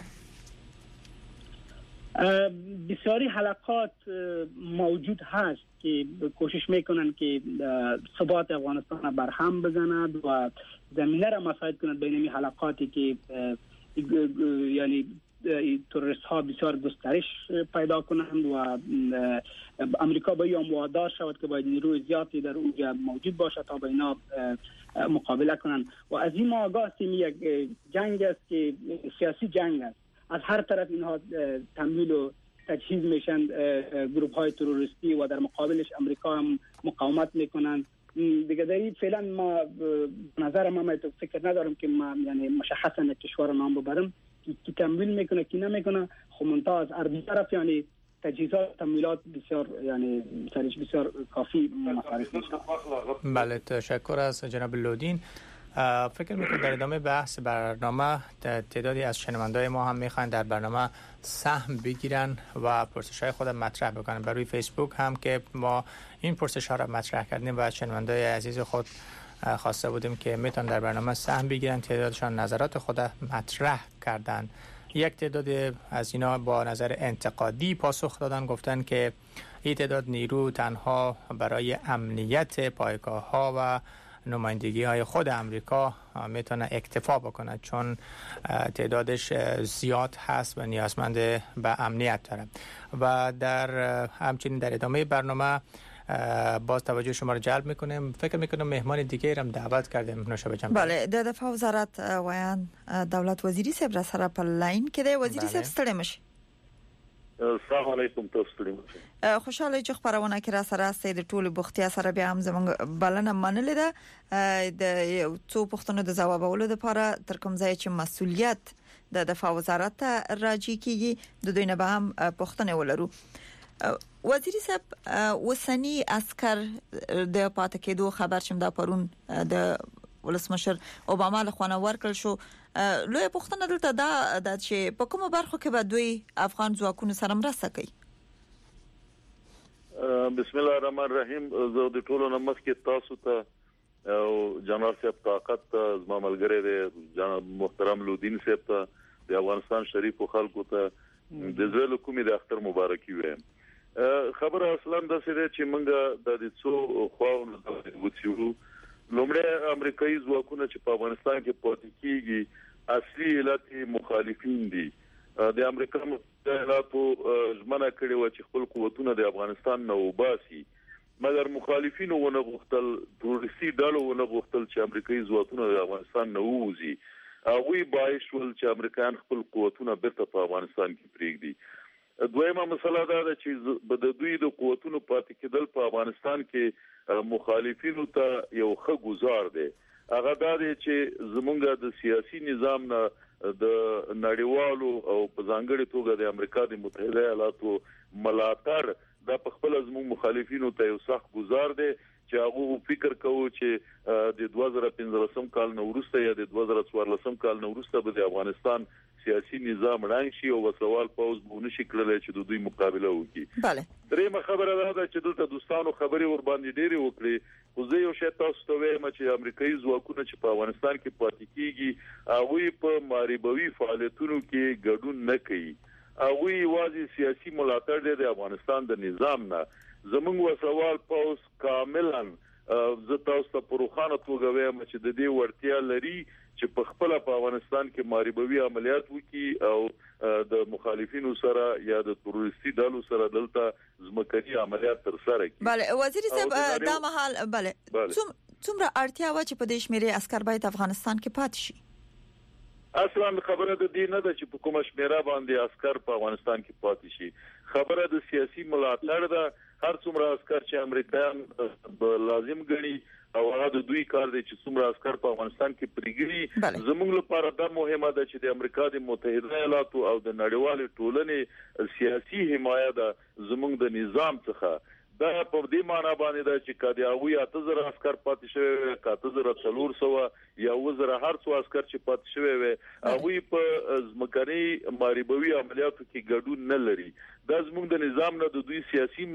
بسیاری حلقات موجود هست که کوشش میکنن که ثبات افغانستان برهم بزند و زمینه را مساعد کنند بین این حلقاتی که یعنی تروریست ها بسیار گسترش پیدا کنند و امریکا باید وادار شود که باید نیروی زیادی در اونجا موجود باشه تا با اینا مقابله کنند. و از این ما آگاه هستیم یک جنگ است که سیاسی جنگ است. از هر طرف اینها تمویل و تجهیز میشن گروپ های تروریستی و در مقابلش امریکا هم مقاومت میکنند. دیگه در این فعلا ما نظر ما فکر ندارم که ما یعنی مشخصا کشور نام ببرم که تمویل میکنه که نمیکنه. خب منتها از هر طرف یعنی تجهیزات تمویلات بسیار یعنی سرش بسیار کافی مصارف میشه. بله، تشکر از جناب لودین. فکر میکنم در ادامه بحث برنامه تعدادی از شنوندای ما هم میخوان در برنامه سهم بگیرن و پرسش‌های خود مطرح بکنن. برای فیسبوک هم که ما این پرسش‌ها را مطرح کردیم و شنوندای عزیز خود خواسته بودیم که میتونن در برنامه سهم بگیرن. تعدادشان نظرات خود مطرح کردن. یک تعداد از اینا با نظر انتقادی پاسخ دادن، گفتن که این تعداد نیرو تنها برای امنیت پایگاه‌ها و نمایندگی های خود امریکا میتونه اکتفا بکنه، چون تعدادش زیاد هست و نیازمند به امنیت داره. و در همچنین در ادامه برنامه باز توجه شما رو جلب میکنیم. فکر میکنم مهمان دیگه هم دعوت کردیم. نوشابه جان. بله، د دفاع وزارت ویان دولت وزیری صاحب را سره په لاین کې دی. وزیری صاحب ستړي مشه. السلام علیکم. تاسو خوشاله چې خبرونه کې را سره ستې د ټولو بوختیا سره بیا هم زمونږ بلنه منلې ده د څو پښتنو د ځوابولو لپاره تر کوم ځای چې مسؤلیت د دفاع وزارت ته راځي کیږي د دوی نه به هم پښتنه ولرو. وزیری صاحب، وسنی عسكر د پاتې کېدو خبر شم دا پرون د ولسمشر اوباما له خوا ورکړل شو. لوی پښتنه دلته دا چې په کومه برخه کې به دوی افغان ځواکونو سره مرسته کوي؟ بسم الله الرحمن الرحیم. زه د ټولو نمخ کې تاسو ته او جناب صاحب طاقت ته زما ملګری دی جناب محترم لودین صاحب ته د افغانستان شریف خلکو ته د زړه کومې د اختر مبارکي وایم. خبره اصلا د سره چې موږ د دې څو خواونو د وڅیو لومړی امریکایي ځواکونه چې په افغانستان کې پاتې کیږي اصلي علت مخالفین دي. د امریکا متحده ایالاتو ژمنه کړې و چې خپل قوتونه د افغانستان نه وباسي، مګر مخالفینو ونه غوښتل، تروریستي ډلو ونه غوښتل چې امریکایي ځواکونه د افغانستان نه ووځي. هغوی باعث شول چې امریکایان خپل قوتونه بیرته په افغانستان کې پرېږدي. دویمه مسله دا ده چې د دوی د قوتونو پاتې کېدل په افغانستان کې مخالفینو ته یو ښه ګزار دی. هغه دا دی چې زمونږ د سیاسي نظام نه د نړیوالو او په ځانګړي توګه د امریکا د متحده ایالاتو ملاتړ دا په خپل زموږ مخالفینو ته یو سخت گزار دی چې هغه فکر کوي چې د 2015 کال نو وروسته یا د 2014 کال نو وروسته به د افغانستان سیاسي نظام رنګ شي او وسوال پوز بونه شي کړل چې د دوی مقابله وکړي. بله درېمه خبره ده چې دلته دوستانو خبري ور باندې ډېری وکړي خو زه یو شی تاسو ته وایم چې امریکایي ځواکونه چې په افغانستان کې پاتې کیږي هغه په ماریبوي فعالیتونو کې ګډون نه کوي. هغه واځي سیاسي ملاتړ دی د افغانستان د نظام نه. زمونږ وسوال پوز کاملا زه تاسو ته پروخانه توګه وایم چې د دې ورتیا لري چې په خپل په افغانستان کې ماریبوي عملیات وکړي او د مخالفینو سره یا د تروریستي ډلو سره دلته ځمکني عملیات تر سره کړي. بله وزیر صاحب دا مهال بله څومره اړتیا و چې په دې شمیرې عسكر باید افغانستان کې پاتې شي؟ اصلا خبره د دې نه ده چې په کومه شمیره باندې عسكر په افغانستان کې پاتې شي. خبره د سیاسي ملاتړ ده. هر څومره عسكر چې امریکایان لازم ګڼي او هغه د دوی کار دی چې څومره عسكر په افغانستان کې پریږدي. زموږ لپاره دا مهمه ده چې د امریکا د متحده ایالاتو او د نړیوال ټولنې سیاسي حمایت زموږ د نظام څخه دا په دې معنی باندې ده چې کله هغه 8000 عسكر پاتې شوی 1400 یا 1000 هر څو عسكر چې پاتې شوی وي هغه په ځمکني ماریبوي عملیاتو کې ګډون نه لري. دا زموږ د نظام نه د دوی سیاسي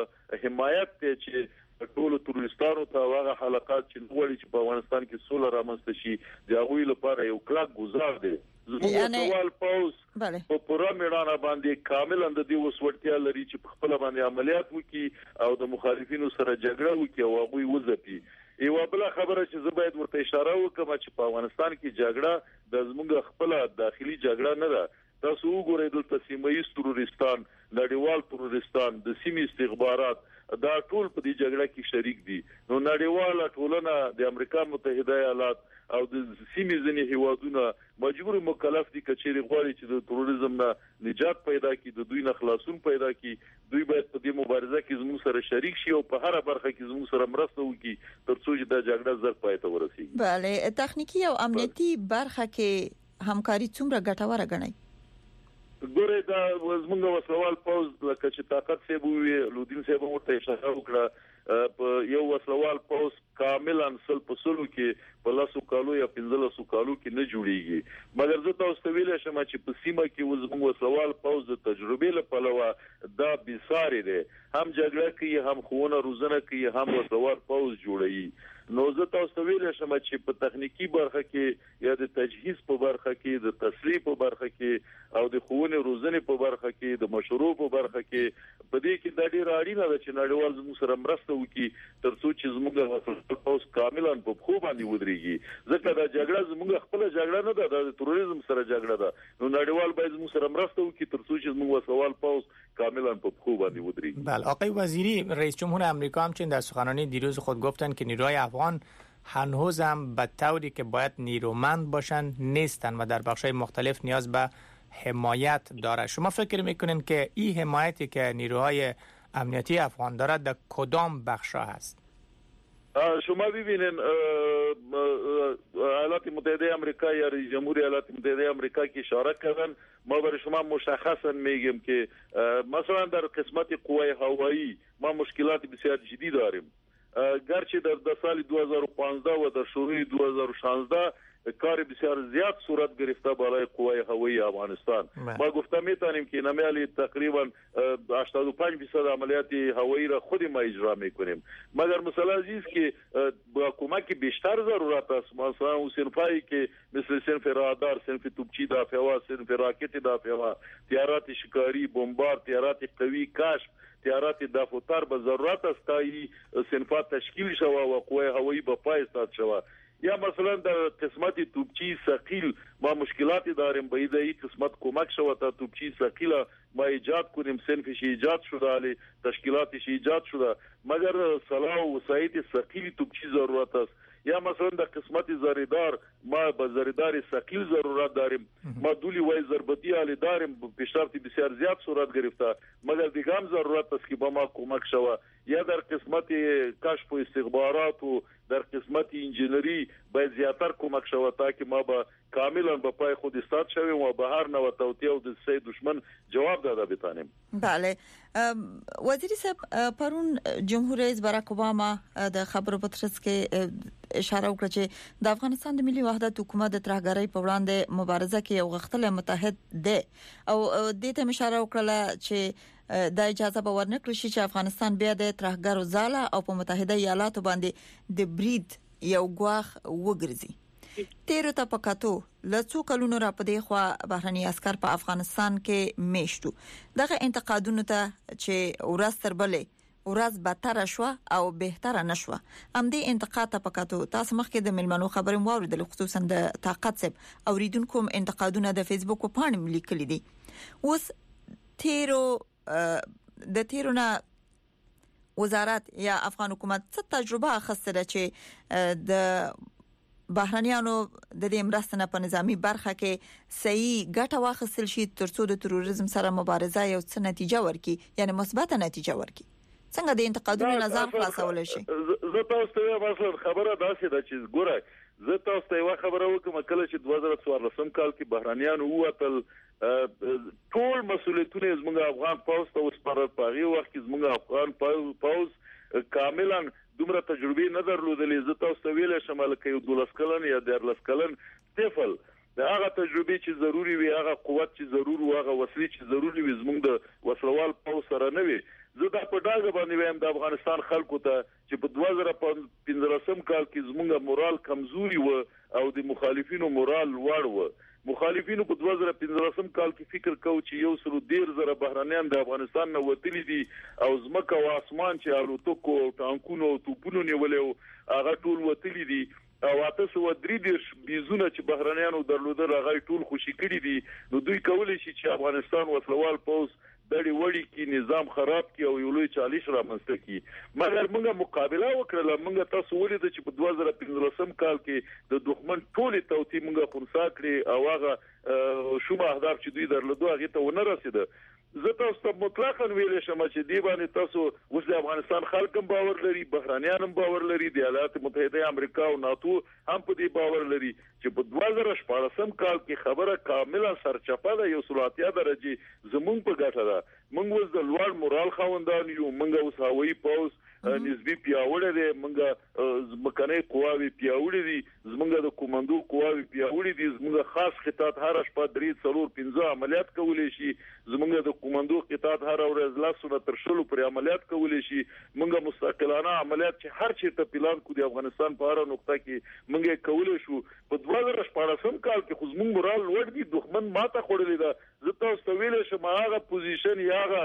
حمایت ته چې ټول تروریستانو ته هغه حلقات چې نوړي چې په افغانستان کې سوله رامنځته شي د هغه لپاره یو کلک گزار دی. زموږ سوال پوز په پوره میړانه باندې کامل اند دی وسوړتیا لري چې په خپل باندې عملیات وکړي او د مخالفینو سره جګړه وکړي او هغه وځپي. یو بل خبره چې زه باید ورته اشاره وکم چې په افغانستان کې جګړه د زموږ خپل داخلي جګړه نه ده. تاسو وګورئ دلته سیمایي تروریستان نړیوال تروریستان د سیمې استخبارات دا ټول په دې جګړه کې شریک دي. نو نړیواله ټولنه د امریکا متحده ایالات او د سیمې ځینې هیوادونه مجبور مکلف دي چې غواړي چې د تروریزم نه نجات پیدا کړي د دوی نه خلاصون پیدا کړي. دوی باید په دې مبارزه کې زموږ سره شریک شي او په هر برخه کې زموږ سره مرسته وکړي ترڅو چې د جګړه زر پای ته ورسیږي. بله تخنیکی او امنیتي برخه کې همکاري څومره ګټوره ګڼئ؟ ګوره دا زمونږ وسوال پوز لکه چې طاقت سی بووي لودین سی به ورته اشاره وکړه په یو وسوال پوز کاملا سل په سلو کې په لاسو کالو یا 15 کالو کې نه جوړیږي. مګر زه تاسو ته ویل شم چې په سیمه کې زموږ وسوال پوز د تجربې لپاره دا بيساري دي. هم جګړه کوي هم خوونه روزنه کوي هم وسوال پوز جوړوي. نو زه تاسو ته ویل شم چې په تخنیکی برخه کې یا د تجهیز په برخه کې د تسلیح په برخه کې او د خوونه روزنه په برخه کې د مشروع په برخه کې په دې کې د ډیر اړینه ده چې نړیوال زموږ سره مرسته وکړي ترڅو چې زموږ وسوال پوز کاملا په خو باندې ودرېږي. ځکه دا جګړه زموږ خپل جګړه نه ده د تروریزم سره جګړه ده. نو نړیوال باید زموږ سره مرسته وکړي ترڅو چې زموږ وسوال پوز کاملا په خو باندې ودرېږي. بله آقای وزیری رئیس جمهور آمریکا هم چند در سخنرانی دیروز خود گفتن که نیروهای افغان هنوز هم به طوری که باید نیرومند باشن نیستن و در بخش‌های مختلف نیاز به حمایت داره. شما فکر میکنین که این حمایتی که نیروهای امنیتی افغان دارد در کدام بخش‌ها هست؟ شما ببینین ایالات متحده آمریکا یا رئیس جمهور ایالات متحده آمریکا که اشاره کردن ما برای شما مشخصا میگم که مثلا در قسمت قوای هوایی ما مشکلات بسیار جدی داریم. گرچه در سال 2015 و در شروع 2016 کار بسیار زیاد صورت گرفته بالای قوای هوایی افغانستان. ما گفتم میتونیم که نمیالی تقریبا 85% عملیات هوایی را خود ما اجرا میکنیم. مگر مسئله عزیز که با کمک بیشتر ضرورت است. مثلا اون صنفایی که مثل صنف رادار، صنف توپچی دافعه، صنف راکت دافعه، تیارات شکاری، بمبار، تیارات قوی کشف، تیارات دافوتر به ضرورت است تا این صنفات تشکیل شوه و قوای هوایی به پای استاد شوه. یا مثلا در قسمت توپچی ثقیل ما مشکلاتی داریم به این قسمت کمک شوه تا توپچی ثقیل ما ایجاد کنیم. صنفش ایجاد شده علی تشکیلاتش ایجاد شده مگر سلاح و وسایط ثقیل توپچی ضرورت است. یا مثلا د قسمت زریدار ما به زریدار ثقیل ضرورت داریم ما دولی وای ضربتی علی داریم پیشرفت بسیار زیاد صورت گرفته مگر دیگه هم ضرورت است که با ما کمک شوه یا در قسمت کشف و استخبارات و در قسمت انجینری باید زیاتر کمک شوه تا که ما با کاملا به پای خود استاد شویم و به هر نوع توطئه او د سي دشمن جواب داده بتانیم. بله وزیر صاحب پرون جمهور رئیس باراک اوباما د خبرو په ترڅ کې اشاره وکړه چې د افغانستان د ملي وحدت حکومت د ترهګرۍ په وړاندې مبارزه کې یو غښتلی متحد دی او د دې اشاره وکړه چې د اجازه به ورنکړي چې افغانستان بیا د ترهګرو ځاله او په متحده ایالاتو باندې د برید یو غواخ وګرځي. تیرو ته پکاتو لڅو کلونو را پدې خو بهرني عسكر په افغانستان کې میشتو دغه انتقادونو ته چې ورځ تر بلې ورځ بدتر شو او بهتر نشو ام دې انتقاد ته پکاتو تاسو مخکې د ملمنو خبرم واوریدل خصوصا د طاقت سب اوریدونکو انتقادونه د فیسبوک په پاڼه لیکلي دي اوس تیرونه وزارت یا افغان حکومت څه تجربه اخیسته چې د بهرانيانو د دې مرستنه په نظامی برخه کې صحیح ګټه واخیستل شي ترڅو د تروریزم سره مبارزه یو څه نتیجه ورکړي یعنی مثبت نتیجه ورکړي څنګه د انتقادونو نظام خلاصول شي. زه تاسو ته مثلا خبره داسې ده چې ګوره زه تاسو ته یو خبره وکم کله چې 2014 کال کې بهرانيانو ووتل ټول مسؤلیتونه زموږ افغان پوز ته وسپارل پاغي وخت کې زموږ افغان پوز کاملا دومره تجربه نه درلودلې زه تاسو ته ویل شمال کې یو 12 کلن یا 13 کلن طفل دا هغه تجربه چې ضروری وي هغه قوت چې ضرور او هغه وسلې چې ضروری وي زموږ د وسلوال پوز سره نه وي زه دا په ډاګه باندې وایم د افغانستان خلکو ته چې په 2015 کال کې زموږ مورال کمزوري و او د مخالفینو مورال لوړ و مخالفینو په 2015 کال کې فکر کوي چې یو سلو ډیر زره بهرانيان د افغانستان نه وتلي دي او زمکه او اسمان چې الوتکو او ټانکونو او توپونو نیولې هغه ټول وتلي دي او تاسو ودرې بيزونه چې بهرانيانو درلودل هغه ټول خوشي کړي دي نو دوی کولای شي چې افغانستان وسلوال پوز دړي وړي کې نظام خراب کی او یو لوی چالش را منځته کی مګر موږ مقابله وکړه موږ تاسو ولید چې په 2015 کال کې د دښمن ټولې توتی موږ خنثا کړې او هغه شومه اهداف چې دوی درلودو هغه ته ونه رسیده زه تاسو ته مطلقاً ویل شم چې دی باندې تاسو اوس د افغانستان خلک هم باور لري بهرانيان هم باور لري د ایالات متحده امریکا او ناتو هم په دې باور لري چې په 2014 کال کې خبره کاملا سرچپه ده یو سلطاتیا درجه زمونږ په ګټه ده موږ اوس د لوړ مورال خاوندان یو موږ اوس هوایي پوز نسبی پیاوړی دی موږ مکنه قواوی پیاوړی دي زمونږ د کومندو قواوی پیاوړی دي زمونږ خاص خطات هر شپه 3-4-5 عملیات کولې شي زمونږ د کومندو خطات هر ورځ لاسونه تر شلو پر عملیات کولې شي موږ مستقلانه عملیات چې هر چیرته پلان کو د افغانستان په اړه نقطه کې موږ کولې شو په 2014 کال کې خو زمونږ مورال لوړ دي دښمن ماته خورلې ده زه تاسو ته ویل شم هغه پوزیشن یا هغه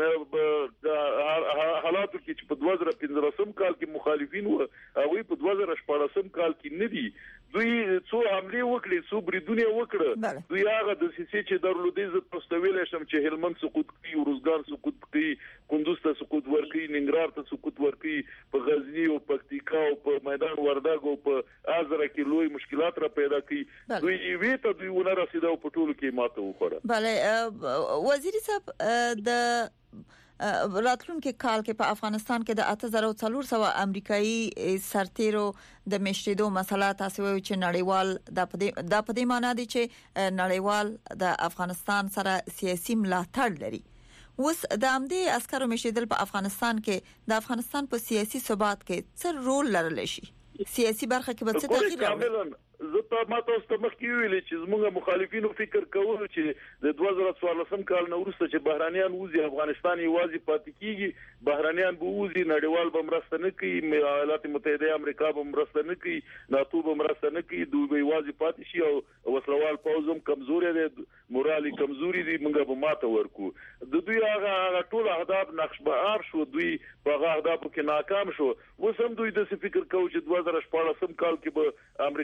حالاتو کې چې په 2015 کال کې مخالفین وو او په 2014 کال کې نه دي دوی څو حمله وکړي څو بریدونه وکړه دوی هغه د سیسي چې درلودي ز تاسو ویل شم چې هلمند سقوط کوي روزګار سقوط کوي کندوز ته سقوط ورکوي ننګرهار ته سقوط ورکوي په غزنی او پکتیکا او په میدان وردګ او په ازره کې لوی مشکلات را پیدا کوي دوی وی ته دوی ونه رسیدو په ټولو کې ماته وخوره بله وزیر صاحب د راتلونکي کال کې په افغانستان کې د 8400 امریکایي سرتیرو د مشتیدو مسله تاسو وایي چې نړیوال د پدې معنی دی چې نړیوال د افغانستان سره سیاسي ملاتړ لري اوس د امدې عسکرو مشتیدل په افغانستان کې د افغانستان په سیاسي ثبات کې څه رول لرلی شي سیاسي برخه کې به څه تغییر راوړي زه ته ماته اوس ته مخکې ویلې چې زموږ مخالفینو فکر کوي چې د 2014 کال نه وروسته چې بهرانيان وځي افغانستان یوازې پاتې کیږي بهرانيان به وځي نړیوال به مرسته نه کوي ایالات متحده امریکا به مرسته نه کوي ناتو به مرسته نه کوي دوی به یوازې پاتې شي او وسلوال پوزم کمزوري دي مورالي کمزوري دي موږ به ماته ورکو د دوی هغه ټول اهداف نقش بهار شو دوی په هغه اهدافو کې ناکام شو وسم دوی د فکر کوي چې 2014 کال کې به امریکایان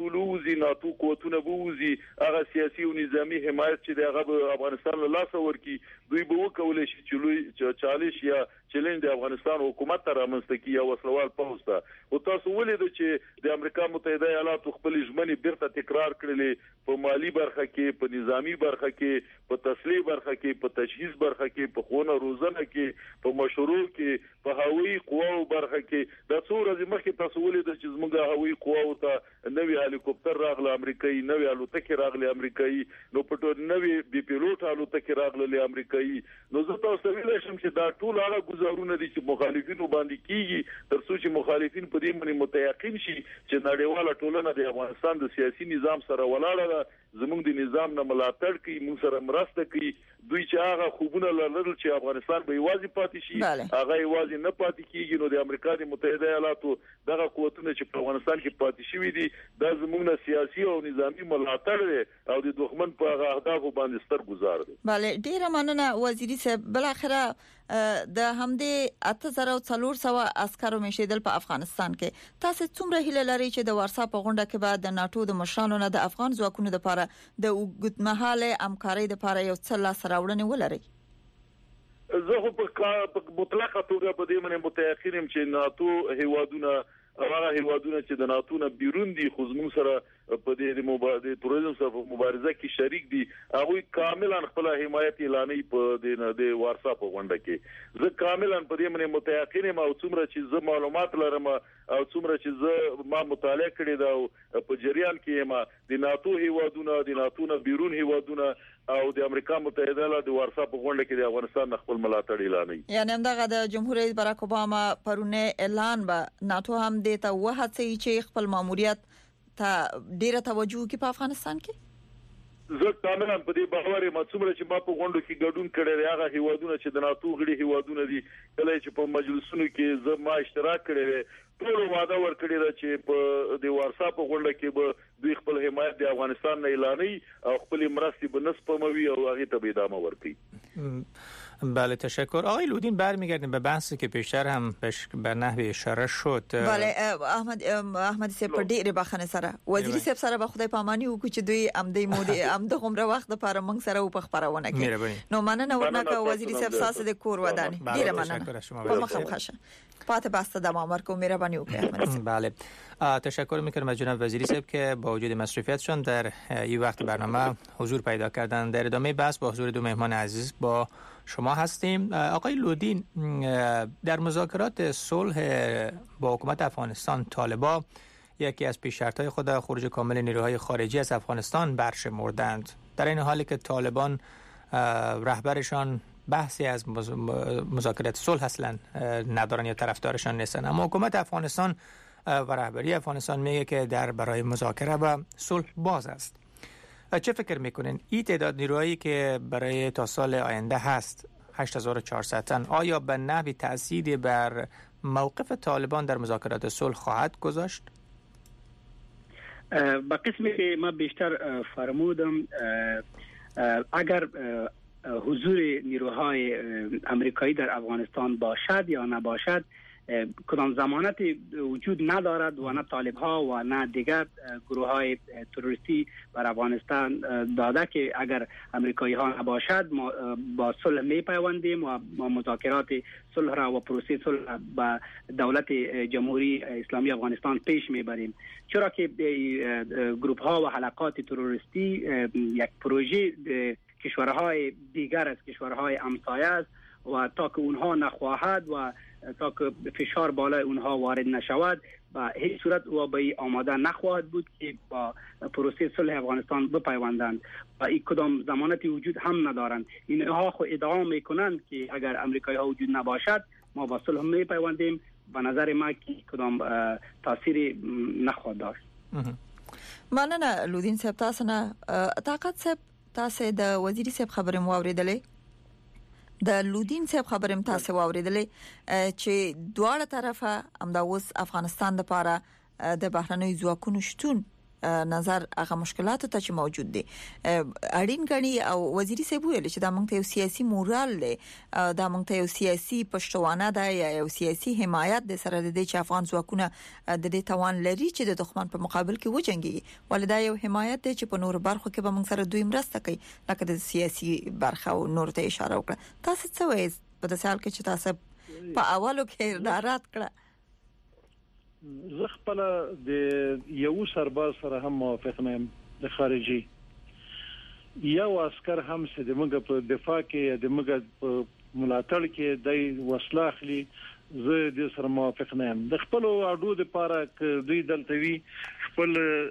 ټول وزي ناتو قوتونه ووزي هغه سیاسي او نظامی حمایت چې د افغانستان له لاس ورکی دوی به وکولای شي چې لوی چالش یا چیلنج د افغانستان حکومت ته رامنځته کیږي او وسلوال پوسټه او تاسو ولید چې د امریکا متحده ایالاتو خپل ژمنې بیرته تکرار کړلې په مالی برخه کې په نظامی برخه کې په تسلیح برخه کې په تجهیز برخه کې په خونه روزنه کې په مشروع کې په هوایي قواو برخه کې د څو ورځې مخکې تاسو ولید چې زموږ هوایي قواو ته نوې هلیکوپټر راغله امریکایي نوې الوتکې راغله امریکایي نو په ټول نوې بي پیلوټ الوتکې راغله امریکایي نو زه تاسو ویل شم چې دا ټول هغه گزارونه دي چې مخالفینو باندې کیږي تر څو چې مخالفین په دې باندې متيقن شي چې نړیواله ټولنه د افغانستان د سیاسي نظام سره ولاړه ده زموږ د نظام نه ملاتړ کوي موږ سره مرسته کوي دوی چې هغه خوبونه لرل چې افغانستان به یوازې پاتې شي هغه یوازې نه پاتې کیږي نو د امریکا د متحده ایالاتو دغه قوتونه چې په افغانستان کې پاتې شوي دي دا زموږ نه سیاسي او نظامی ملاتړ دی او د دښمن په هغه اهدافو باندې ستر گزار دی. بله ډیره مننه وزیری صاحب. بل اخره د همدې 8400 عسکرو مشیدل په افغانستان کې تاسو څومره هیله لرئ چې د وارسا په غونډه کې بعد د ناتو د مشرانو نه د افغان ځواکونو لپاره د وګړمحاله همکارۍ لپاره یو څه لاس راوړنه ولري؟ زه په مطلقه توګه په دې باندې متأکد یم چې ناتو هیوادونه هغه هیوادونه چې د ناتو نه بیرون دي خو زموږ سره په دې تروریزم سره مبارزه کې شریک دي هغه کاملا خپل حمایت اعلانې په د وارسا په غونډه کې زه کاملا په دې باندې متأکد یم او څومره چې زه معلومات لرم او څومره چې زه ما مطالعه کړې ده په جریان کې ما د ناتو هیوادونه د ناتو نه بیرون هیوادونه او د امریکا متحده ایالاتو د وارسا په غونډه کې د افغانستان خپل ملاتړ اعلانوي. یعنی همدغه د جمهور رئیس باراک اوباما پرونه اعلان به ناتو هم د ته وهڅي چې خپل ماموریت ته ډیره توجه کوي په افغانستان کې. زه کاملا په دې باور یم چې ما په غونډو کې ګډون کړی هغه هیوادونه چې د ناتو غړي هیوادونه دي کله چې په مجلسونو کې زه ما اشتراک کړی ټول وعده ورکړی دا چې په د وارسا په غونډه کې به دوی خپل حمایت د افغانستان نه اعلاني او خپل مرستې به نسپموي او هغه ته به ادامه ورکړي. بله تشکر. آقای لودین برمیگردیم به بحثی که پیشتر هم به نحوی اشاره شد. بله احمد صاحب ډیره بخنه سره وزیر صاحب سره به خدای پامانی وکړي چې دوی امدې مودې امده غمره وخت لپاره موږ سره په خبرونه کې نو مننه ورنکه وزیر صاحب ساسه د کور ودانې ډیره مننه مخم خشه پات بسته دمام ورکو مهربانی وکړئ. بله تشکر میکنم از جناب وزیری صاحب که با وجود مسئولیتشون در این وقت برنامه حضور پیدا کردن. در ادامه بحث با حضور دو مهمان عزیز با شما هستیم. آقای لودین در مذاکرات صلح با حکومت افغانستان طالبان یکی از پیش شرط‌های خود خروج کامل نیروهای خارجی از افغانستان برشمردند. در این حالی که طالبان رهبرشان بحثی از مذاکرات صلح اصلا ندارن یا طرفدارشان نیستن، اما حکومت افغانستان و رهبری افغانستان میگه که در برای مذاکره و صلح باز است. چه فکر میکنین این تعداد نیروهایی که برای تا سال آینده هست 8400 تن آیا به نحوی تأثیری بر موقف طالبان در مذاکرات صلح خواهد گذاشت؟ با قسمی که ما بیشتر فرمودم اگر حضور نیروهای امریکایی در افغانستان باشد یا نباشد کدام ضمانت وجود ندارد و نه طالب ها و نه دیگر گروه های تروریستی بر افغانستان داده که اگر امریکایی ها نباشد ما با صلح می پیوندیم و مذاکرات صلح را و پروسه صلح با دولت جمهوری اسلامی افغانستان پیش می بریم، چرا که گروه ها و حلقات تروریستی یک پروژه کشورهای دیگر از کشورهای همسایه است و تا که اونها نخواهد و تا که فشار بالای اونها وارد نشود با هیچ صورت و به آماده نخواهد بود که با پروسه صلح افغانستان بپیوندند و این کدام ضمانتی وجود هم ندارند. اینها خود ادعا میکنند که اگر امریکایی ها وجود نباشد ما با صلح میپیوندیم. به نظر ما که کدام تاثیری نخواهد داشت. مننه لودین صاحب. تاسو نه طاقت صاحب تاسو د وزیر صاحب خبرې مو اوریدلې، د لودین صاحب خبرې تاسو اوریدلې چې دواړه طرفه همدا اوس افغانستان لپاره د بهرنۍ ځواکونو شتون نظر هغه مشکلات ته چې موجود دي اړین غني او وزیری صاحب ویل چې دا موږ ته یو سیاسي مورال دی دا موږ ته یو سیاسي پښتوانه ده یا یو سیاسي حمایت د سره د دې چې افغان ځواکونه د دې توان لري چې د دښمن په مقابل کې وجنګي ولدا یو حمایت دی چې په نور برخو کې به موږ سره دوی مرسته کوي لکه د سیاسي برخه او نور ته اشاره وکړه تاسو څه وایي په داسې حال کې چې تاسو په اولو کې نارات کړه زه خپل د یو سرباز سره هم موافق نه یم د خارجي یو عسكر هم چې د موږ په دفاع کې د موږ په ملاتړ کې د وسله اخلي زه د سره موافق نه یم د خپل اډو د پاره ک دوی دلتوي خپل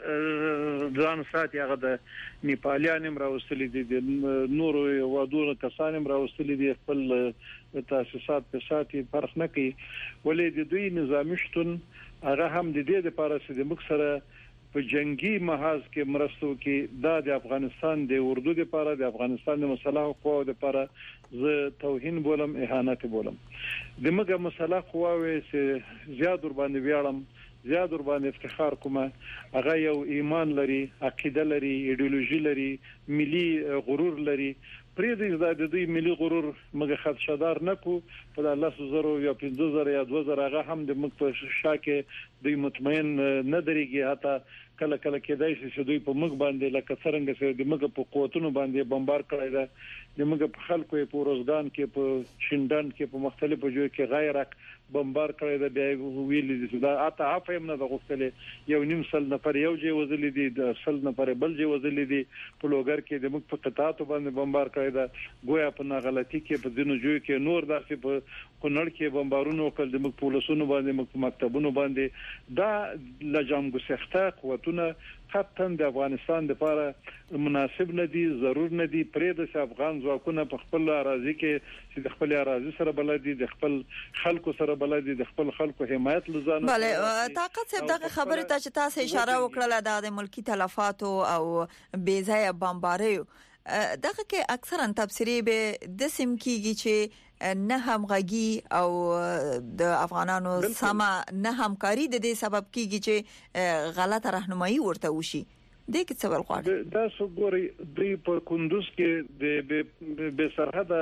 ځان ساتي هغه د نیپالیان هم راوستلي دي د نورو وادونو کسان هم راوستلي دي خپل تاسیسات په ساتي فرق نه کوي ولې د دوی نظامی شتون هغه هم د دې لپاره چې د موږ سره په جنگي محاذ کې مرستو کې د افغانستان د اردو لپاره د افغانستان د مسلح قواو لپاره زه توهین بولم اهانت بولم د موږ مسلح قواوي چې زیات ور باندې ویاړم زیات ور باندې افتخار کوم هغه یو ایمان لري عقیده لري ایدئولوژي لري ملي غرور لري پرې د دوی ملي غرور موږ خدشدار نکو په 100,000 یا 15,000 یا 2,000 هغه هم د موږ په شاکه دوی مطمئن نه درېږي حتی کله کله کېدای شي چې دوی په موږ باندې لکه څنګه چې د موږ په قوتونو باندې بمبار کړی دا د موږ په خلکو په روزګان کې په شیندان کې په مختلفو ځایو کې غیر بمبار کړی دا بیا ویل دي دا اته افهم نه غوښتل یو نیم سل نفر یو ځای وزل دي د سل نفر بل ځای وزل دي په لوګر کې د موږ په قطعاتو باندې بمبار کړی دا ګویا په غلطي کې په دینو ځایو کې نور داسې په کونړ کې بمبارونو کول د موږ پولیسونو باندې موږ مکتبونو باندې دا لجام ګسخته قوتونه خاطن د افغانستان لپاره مناسب نه دي ضرور نه دي پرې د افغان ځواکونه په خپل اراضي کې چې د خپل اراضي سره بلدي د خپل خلکو سره بلدي د خپل خلکو حمایت لزانه بله طاقت صاحب دغه خبره ته چې تاسو اشاره وکړه د ملکی تلفات او بې ځای بمباریو دغه کې اکثرا تفسیری به د سیم کیږي چې نه همغږي او د افغانانو سما نه همکاري د دې سبب کیږي چې غلطه راهنمایي ورته وشي د کې څه ول غواړي دا څنګه دوی په کندوز کې د به سرحد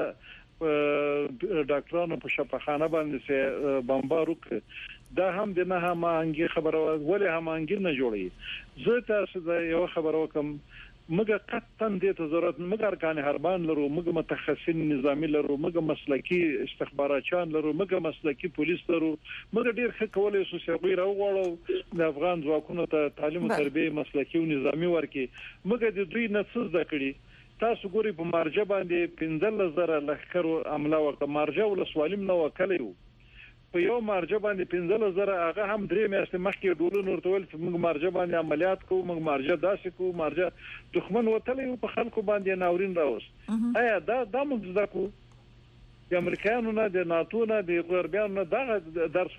ډاکټرانو په شفاخانه باندې سه بمبار وکړ دا هم د نه همانګي خبره ولې همانګي نه جوړي زه تاسو دا یو خبره وکم مګر قطن دې ته ضرورت مګر کان هربان لرو مګر متخصصین نظامی لرو مګر مسلکی استخباراتچان لرو مګر مسلکی پولیس لرو مګر ډیر ښه کولای شو چې غوړ وغواړو د افغان ځواکونو ته تعلیم او تربیه مسلکی او نظامی ورکي مګر د دوی نفس ذکرې تاسو ګوري په مارجه باندې 15,000 لخر عمله وکړه مارجه ول سوالیم نو وکړیو په یو مارجه باندې 15,000 هغه هم درې میاشتې مخکې ډول نور تول موږ مارجه باندې عملیات کوو موږ مارجه داسې کوو مارجه دښمن وتلې په خلکو باندې ناورین راوست آیا دا موږ زده کوو د امریکایانو نه د ناتو نه د غربیانو نه دا درس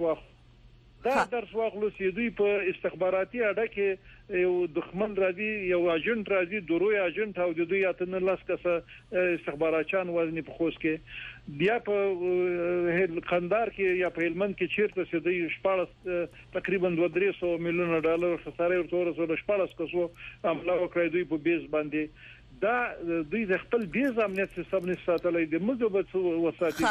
واخلو چې دوی په استخباراتي اډه کې یو دښمن راځي یو اجنټ راځي دروي اجنټ او د دوی اتنه لاس کسه استخباراتچان وزنی په خوش کې بیا په قندار کې یا په هلمند کې چیرته چې دوی شپږ تقریبا 200 میلیون ډالر خساره ورته 14 کسو عمله وکړي دوی په بیس باندې دا دوی د خپل بیز امنیت سیستم نه ساتلای دي موږ به وساتي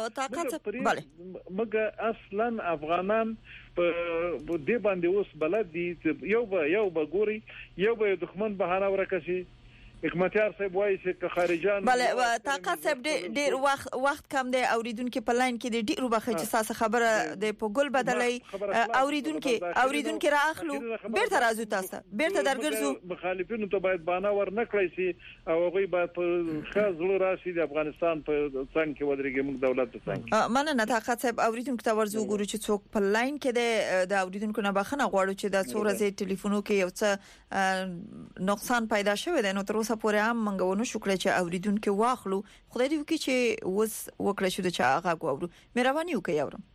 موږ اصلا افغانان په دې باندې اوس بلد دي یو به ګوري یو به دښمن بهانه ورکشي حکمتیار صاحب وایي چې خارجان بله طاقت صاحب ډیر وخت کم دی اوریدونکو په لاین کې د ډیرو بخښ چې تاسو خبره د په ګل بدلې اوریدونکو راخلو بیرته راځو تاسو بیرته درګرځو مخالفینو ته باید باندې ور نکړی شي او هغه باید په خاص راشي د افغانستان په څنګه کې ودرېږي موږ دولت ته څنګه مننه طاقت صاحب اوریدونکو ته ورزو ګورو چې څوک په لاین کې د اوریدونکو نه بخښنه غواړو چې د څورزه ټلیفونو کې یو څه نقصان پیدا شوی دی نو تر پورې هم منګونو شکر چې اوریدونکو واخلو خدای دې وکړي چې وس وکړه شو د چا هغه غوړو مهرباني وکړئ اورم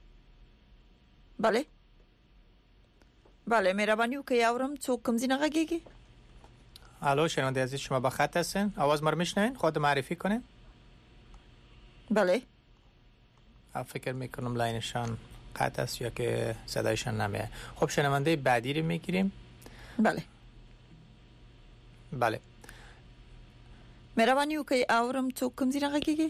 بله مهرباني وکړئ اورم څوک کوم ځای غږیږي الو شنونده عزیز شما با خط هستین آواز ما رو میشنوین خود معرفی کنین بله فکر میکنم لاینشان قطع است یا که صدایشان نمیاد خب شنونده بعدی رو میگیریم بله بله مهرباني وکړئ اورم څوک کوم ځای راغږیږي.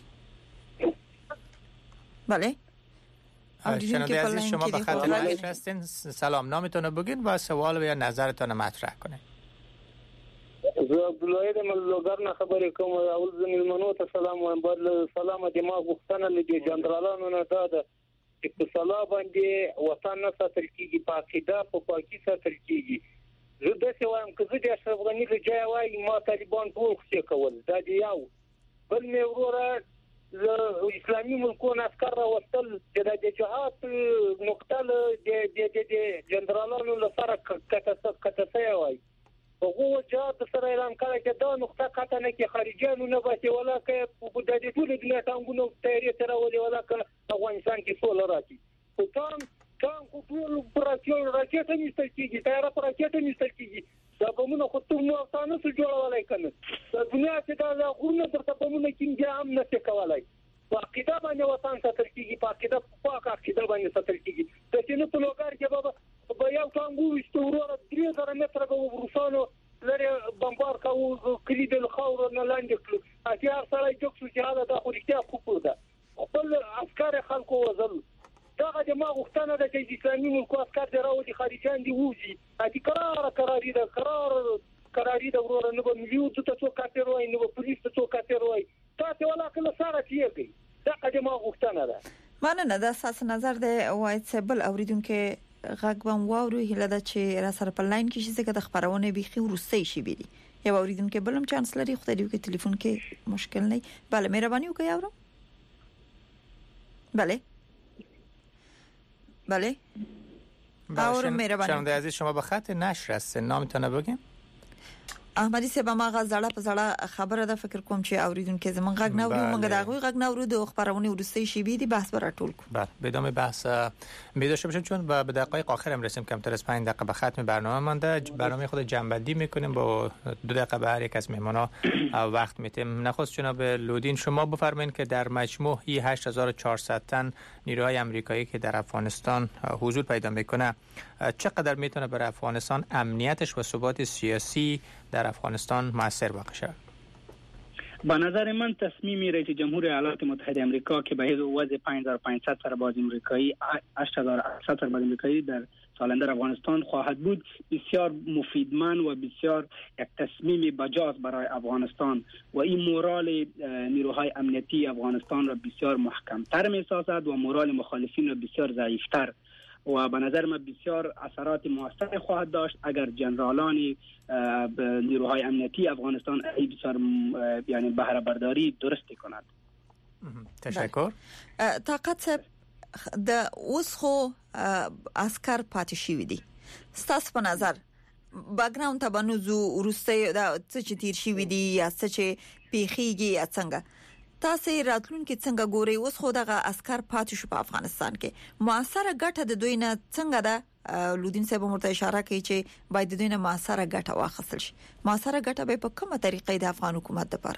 بله شنونده عزیز شما به خط لاین هستین. سلام، نامتون رو بگین و سوال و یا نظرتون رو مطرح کنین. زه عبدالله د ملګر نه خبرې کوم. اول زميل منو ته سلام وایم. بل سلام د ما غوښتنه لدی جنرالانو نه ده چې په صلاح باندې وطن نه ساتل کیږي، پاکیده په پاکي ساتل کیږي. زه د څه وایم که زه د افغاني له ځای وای ما طالبان ټول څه کول دا دی. یو بل مې وروره اسلامي ملکونو عسكر راوستل چې د جهاد نقطه د جنرالانو لپاره کټه وای. هغه جهاد سره اعلان کړی چې دا نقطه کټه نه کې خارجيانو نه باسي ولا کې په د ټول دنیا څنګه تیاری سره ولې ولا کې افغانستان کې سول راځي. په کام کو ټول راکټ نشته کېږي، تیار راکټ نشته کېږي. دا بمونه خو ته مو افغانستان څخه جوړولای کنه. د دنیا چې دا غوونه درته بمونه کېږي هم نه څه کولای. عقیده باندې وطن ساتل کېږي، عقیده پاک عقیده باندې ساتل کېږي. د سینې په لوګر کې بابا په یو ټانګو استوره 3000 متره به روسانو لري بمبار کاوه کلی د خاور نه لاندې کړو. هغه سره یو څه چې حاله د خوريتیا کوپو ده. خپل عسكر خلکو وزل. دا د ما غوښتنه ده چې اسلامي ملکو عسكر دراوځي خارجيان دي وځي. اته قراری ده ورور نه به مليو ته څو کاتر وای نه به پولیس ته څو کاتر وای. تاسو ولا کله سره کیږي. دا د ما غوښتنه ده. مننه د اساس نظر د وایټسبل اوریدونکو غږ بم واورو هله د چې را سره په لاین کې شي څنګه د خبرونه بيخي ورسته شي بيدي یو اوریدونکو بلم چانس لري خو دې کې ټلیفون کې مشکل نه. بله مهرباني وکړئ اورم. بله اورم مهرباني. شنونده عزیز شما به خط نشر هستین، نامتون رو بگین. احمدی صاحب ما غزړه په زړه خبره ده. فکر کوم چې اوریدونکو زمون غږ نه اوري، موږ دا غږ نه اورو. د خبرونه ورسته شي بيدي بحث برا ټول کو. بله به ادامه بحث می‌داشته باشیم چون به دقایق آخر هم رسیم. کمتر از 5 دقیقه به ختم برنامه مونده. برنامه خود جنبندی میکنیم با 2 دقیقه به هر یک از مهمانا وقت میتیم. نخست جناب لودین شما بفرمایید که در مجموع 8400 تن نیروهای آمریکایی که در افغانستان حضور پیدا میکنه چقدر میتونه برای افغانستان امنیتش و ثبات سیاسی در افغانستان موثر واقع شود؟ به نظر من تصمیم رئیس جمهور ایالات متحده آمریکا که به وضع 5500 سرباز آمریکایی 8800 سرباز آمریکایی در سالنده افغانستان خواهد بود بسیار مفیدمند و بسیار یک تصمیم بجاست برای افغانستان و این مورال نیروهای امنیتی افغانستان را بسیار محکم‌تر می‌سازد و مورال مخالفین را بسیار ضعیف‌تر و به نظر من بسیار اثرات موثر خواهد داشت اگر جنرالان نیروهای امنیتی افغانستان بسیار یعنی بهره برداری درستی کند. تشکر. طاقت د اوس خو عسكر پاتې شوی دي. ستاسو په نظر بیکګراوند ته بنوزو ورسته د څه چې تیر شوی دي یا څه چې پیخیږي یا څنګه تاسو راتلونکي څنګه ګوري؟ اوس خو دغه عسكر پاتې شو په افغانستان کې موثره ګټه د دوی نه څنګه ده؟ لودین صاحب مرته اشاره کوي چې باید د دوی نه موثره ګټه واخیستل شي. موثره ګټه به په کومه طریقې د افغان حکومت لپاره؟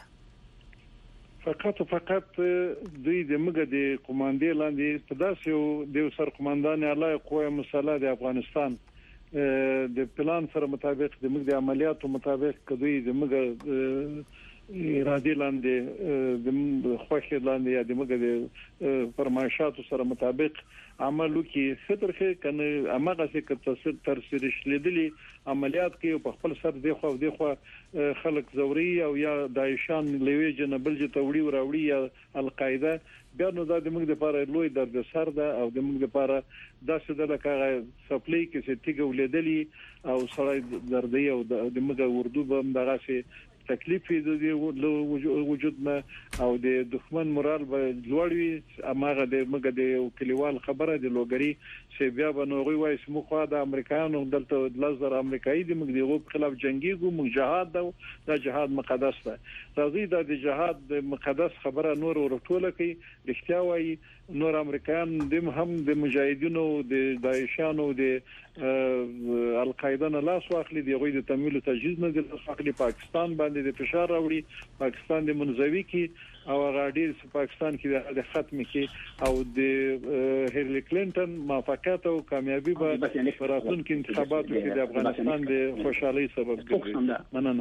فقط دوی د موږ د قوماندې لاندې په داسې یو د سر قوماندان اعلی قوه مسلحه د افغانستان د پلان سره مطابق د موږ د عملیاتو مطابق کدوې د موږ اراده لاندې د خوښه لاندې یا د موږ د فرمایشاتو سره مطابق عملو کې سترخه کنه امغه څه تر سره عملیات کې په خپل سر دی خو خلک زوري او یا داعشان لوي جنبل جتوړي وراوړي یا القاعده بیا نو د موږ لپاره لوی درد سر ده او د موږ لپاره داسې د لکه سپلای کې چې تیګ ولیدلی او سره دردي او د موږ اردو به دغه سي تکلیف د وجود نه او د دښمن مورال به لوړوي. اماغه د موږ د کلیوال خبره د لوګری چې بیا به نوغي وایي چې مخه د امریکایانو دلته د لزر امریکایي د موږ د غوب خلاف جنگيګو موږ جهاد دا جهاد مقدس ده. راځي د جهاد مقدس خبره نور ورټوله کوي رښتیا وایي. نور امریکایان هم د مجاهدینو د داعشانو د القاعده نه لاس واخلي د غوي د تمویل تجهیز نه د واخلي پاکستان باندې د فشار راوړي پاکستان د منځوي کې او غاډیر پاکستان کې د ختم کې او د هیلری کلینټن موافقت او کامیابی به راتلونکي انتخاباتو کې د افغانستان د خوشحالي سبب ګرځي. مننه.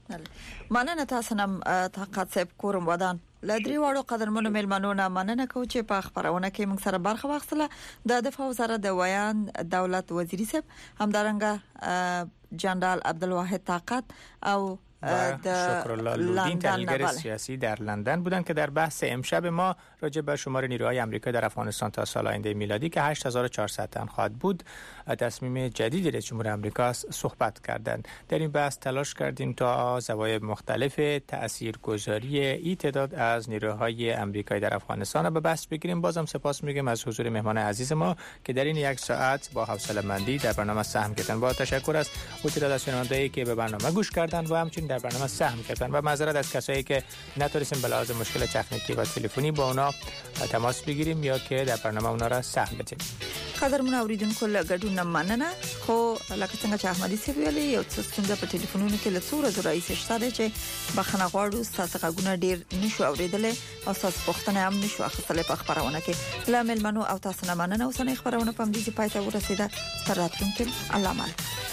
مننه تاسو نم طاقت صاحب کورم ودان لدري واړو قدرمنو ملمنونه مننه کو چې په خبرونه کې موږ سره برخه واخیسله د دفاع وزارت د ویان دولت وزیری صاحب همدارنګه جنرال عبدالواحد طاقت او شکرالله لودین تحلیلگر سیاسی در لندن بودند که در بحث امشب ما راجع به شمار نیروهای آمریکا در افغانستان تا سال آینده میلادی که 8400 تن خواهد بود تصمیم جدیدی رئیس جمهور آمریکا صحبت کردند. در این بحث تلاش کردیم تا زوایای مختلف تاثیرگذاری این تعداد از نیروهای آمریکایی در افغانستان را به بحث بگیریم. بازم سپاس میگم از حضور مهمان عزیز ما که در این یک ساعت با حوصله‌مندی در برنامه سهم کردن. با تشکر از تعداد از شنوندهایی که به برنامه گوش کردند و همچنین در برنامه سهم کردن و معذرت از کسایی که نتونستیم به لحاظ مشکل تکنیکی و تلفنی با اونا تماس بگیریم یا که در برنامه اونا را سهم بدیم. قدرمن اوریدونکو لګډون مننه خو لکه څنګه چې احمدي سی ویلي یو څه ستونزه په ټلیفونونو کې له څوره زورای سشتاره چې بخنه غواړو تاسو غوونه ډیر نشو اوریدلې او تاسو پښتنه هم نشو اخیستلې په خبرونه کې لامل منو او تاسو نه مننه اوسنۍ خبرونه په دې چې پاتې ورسېده تر راتلونکي الله مال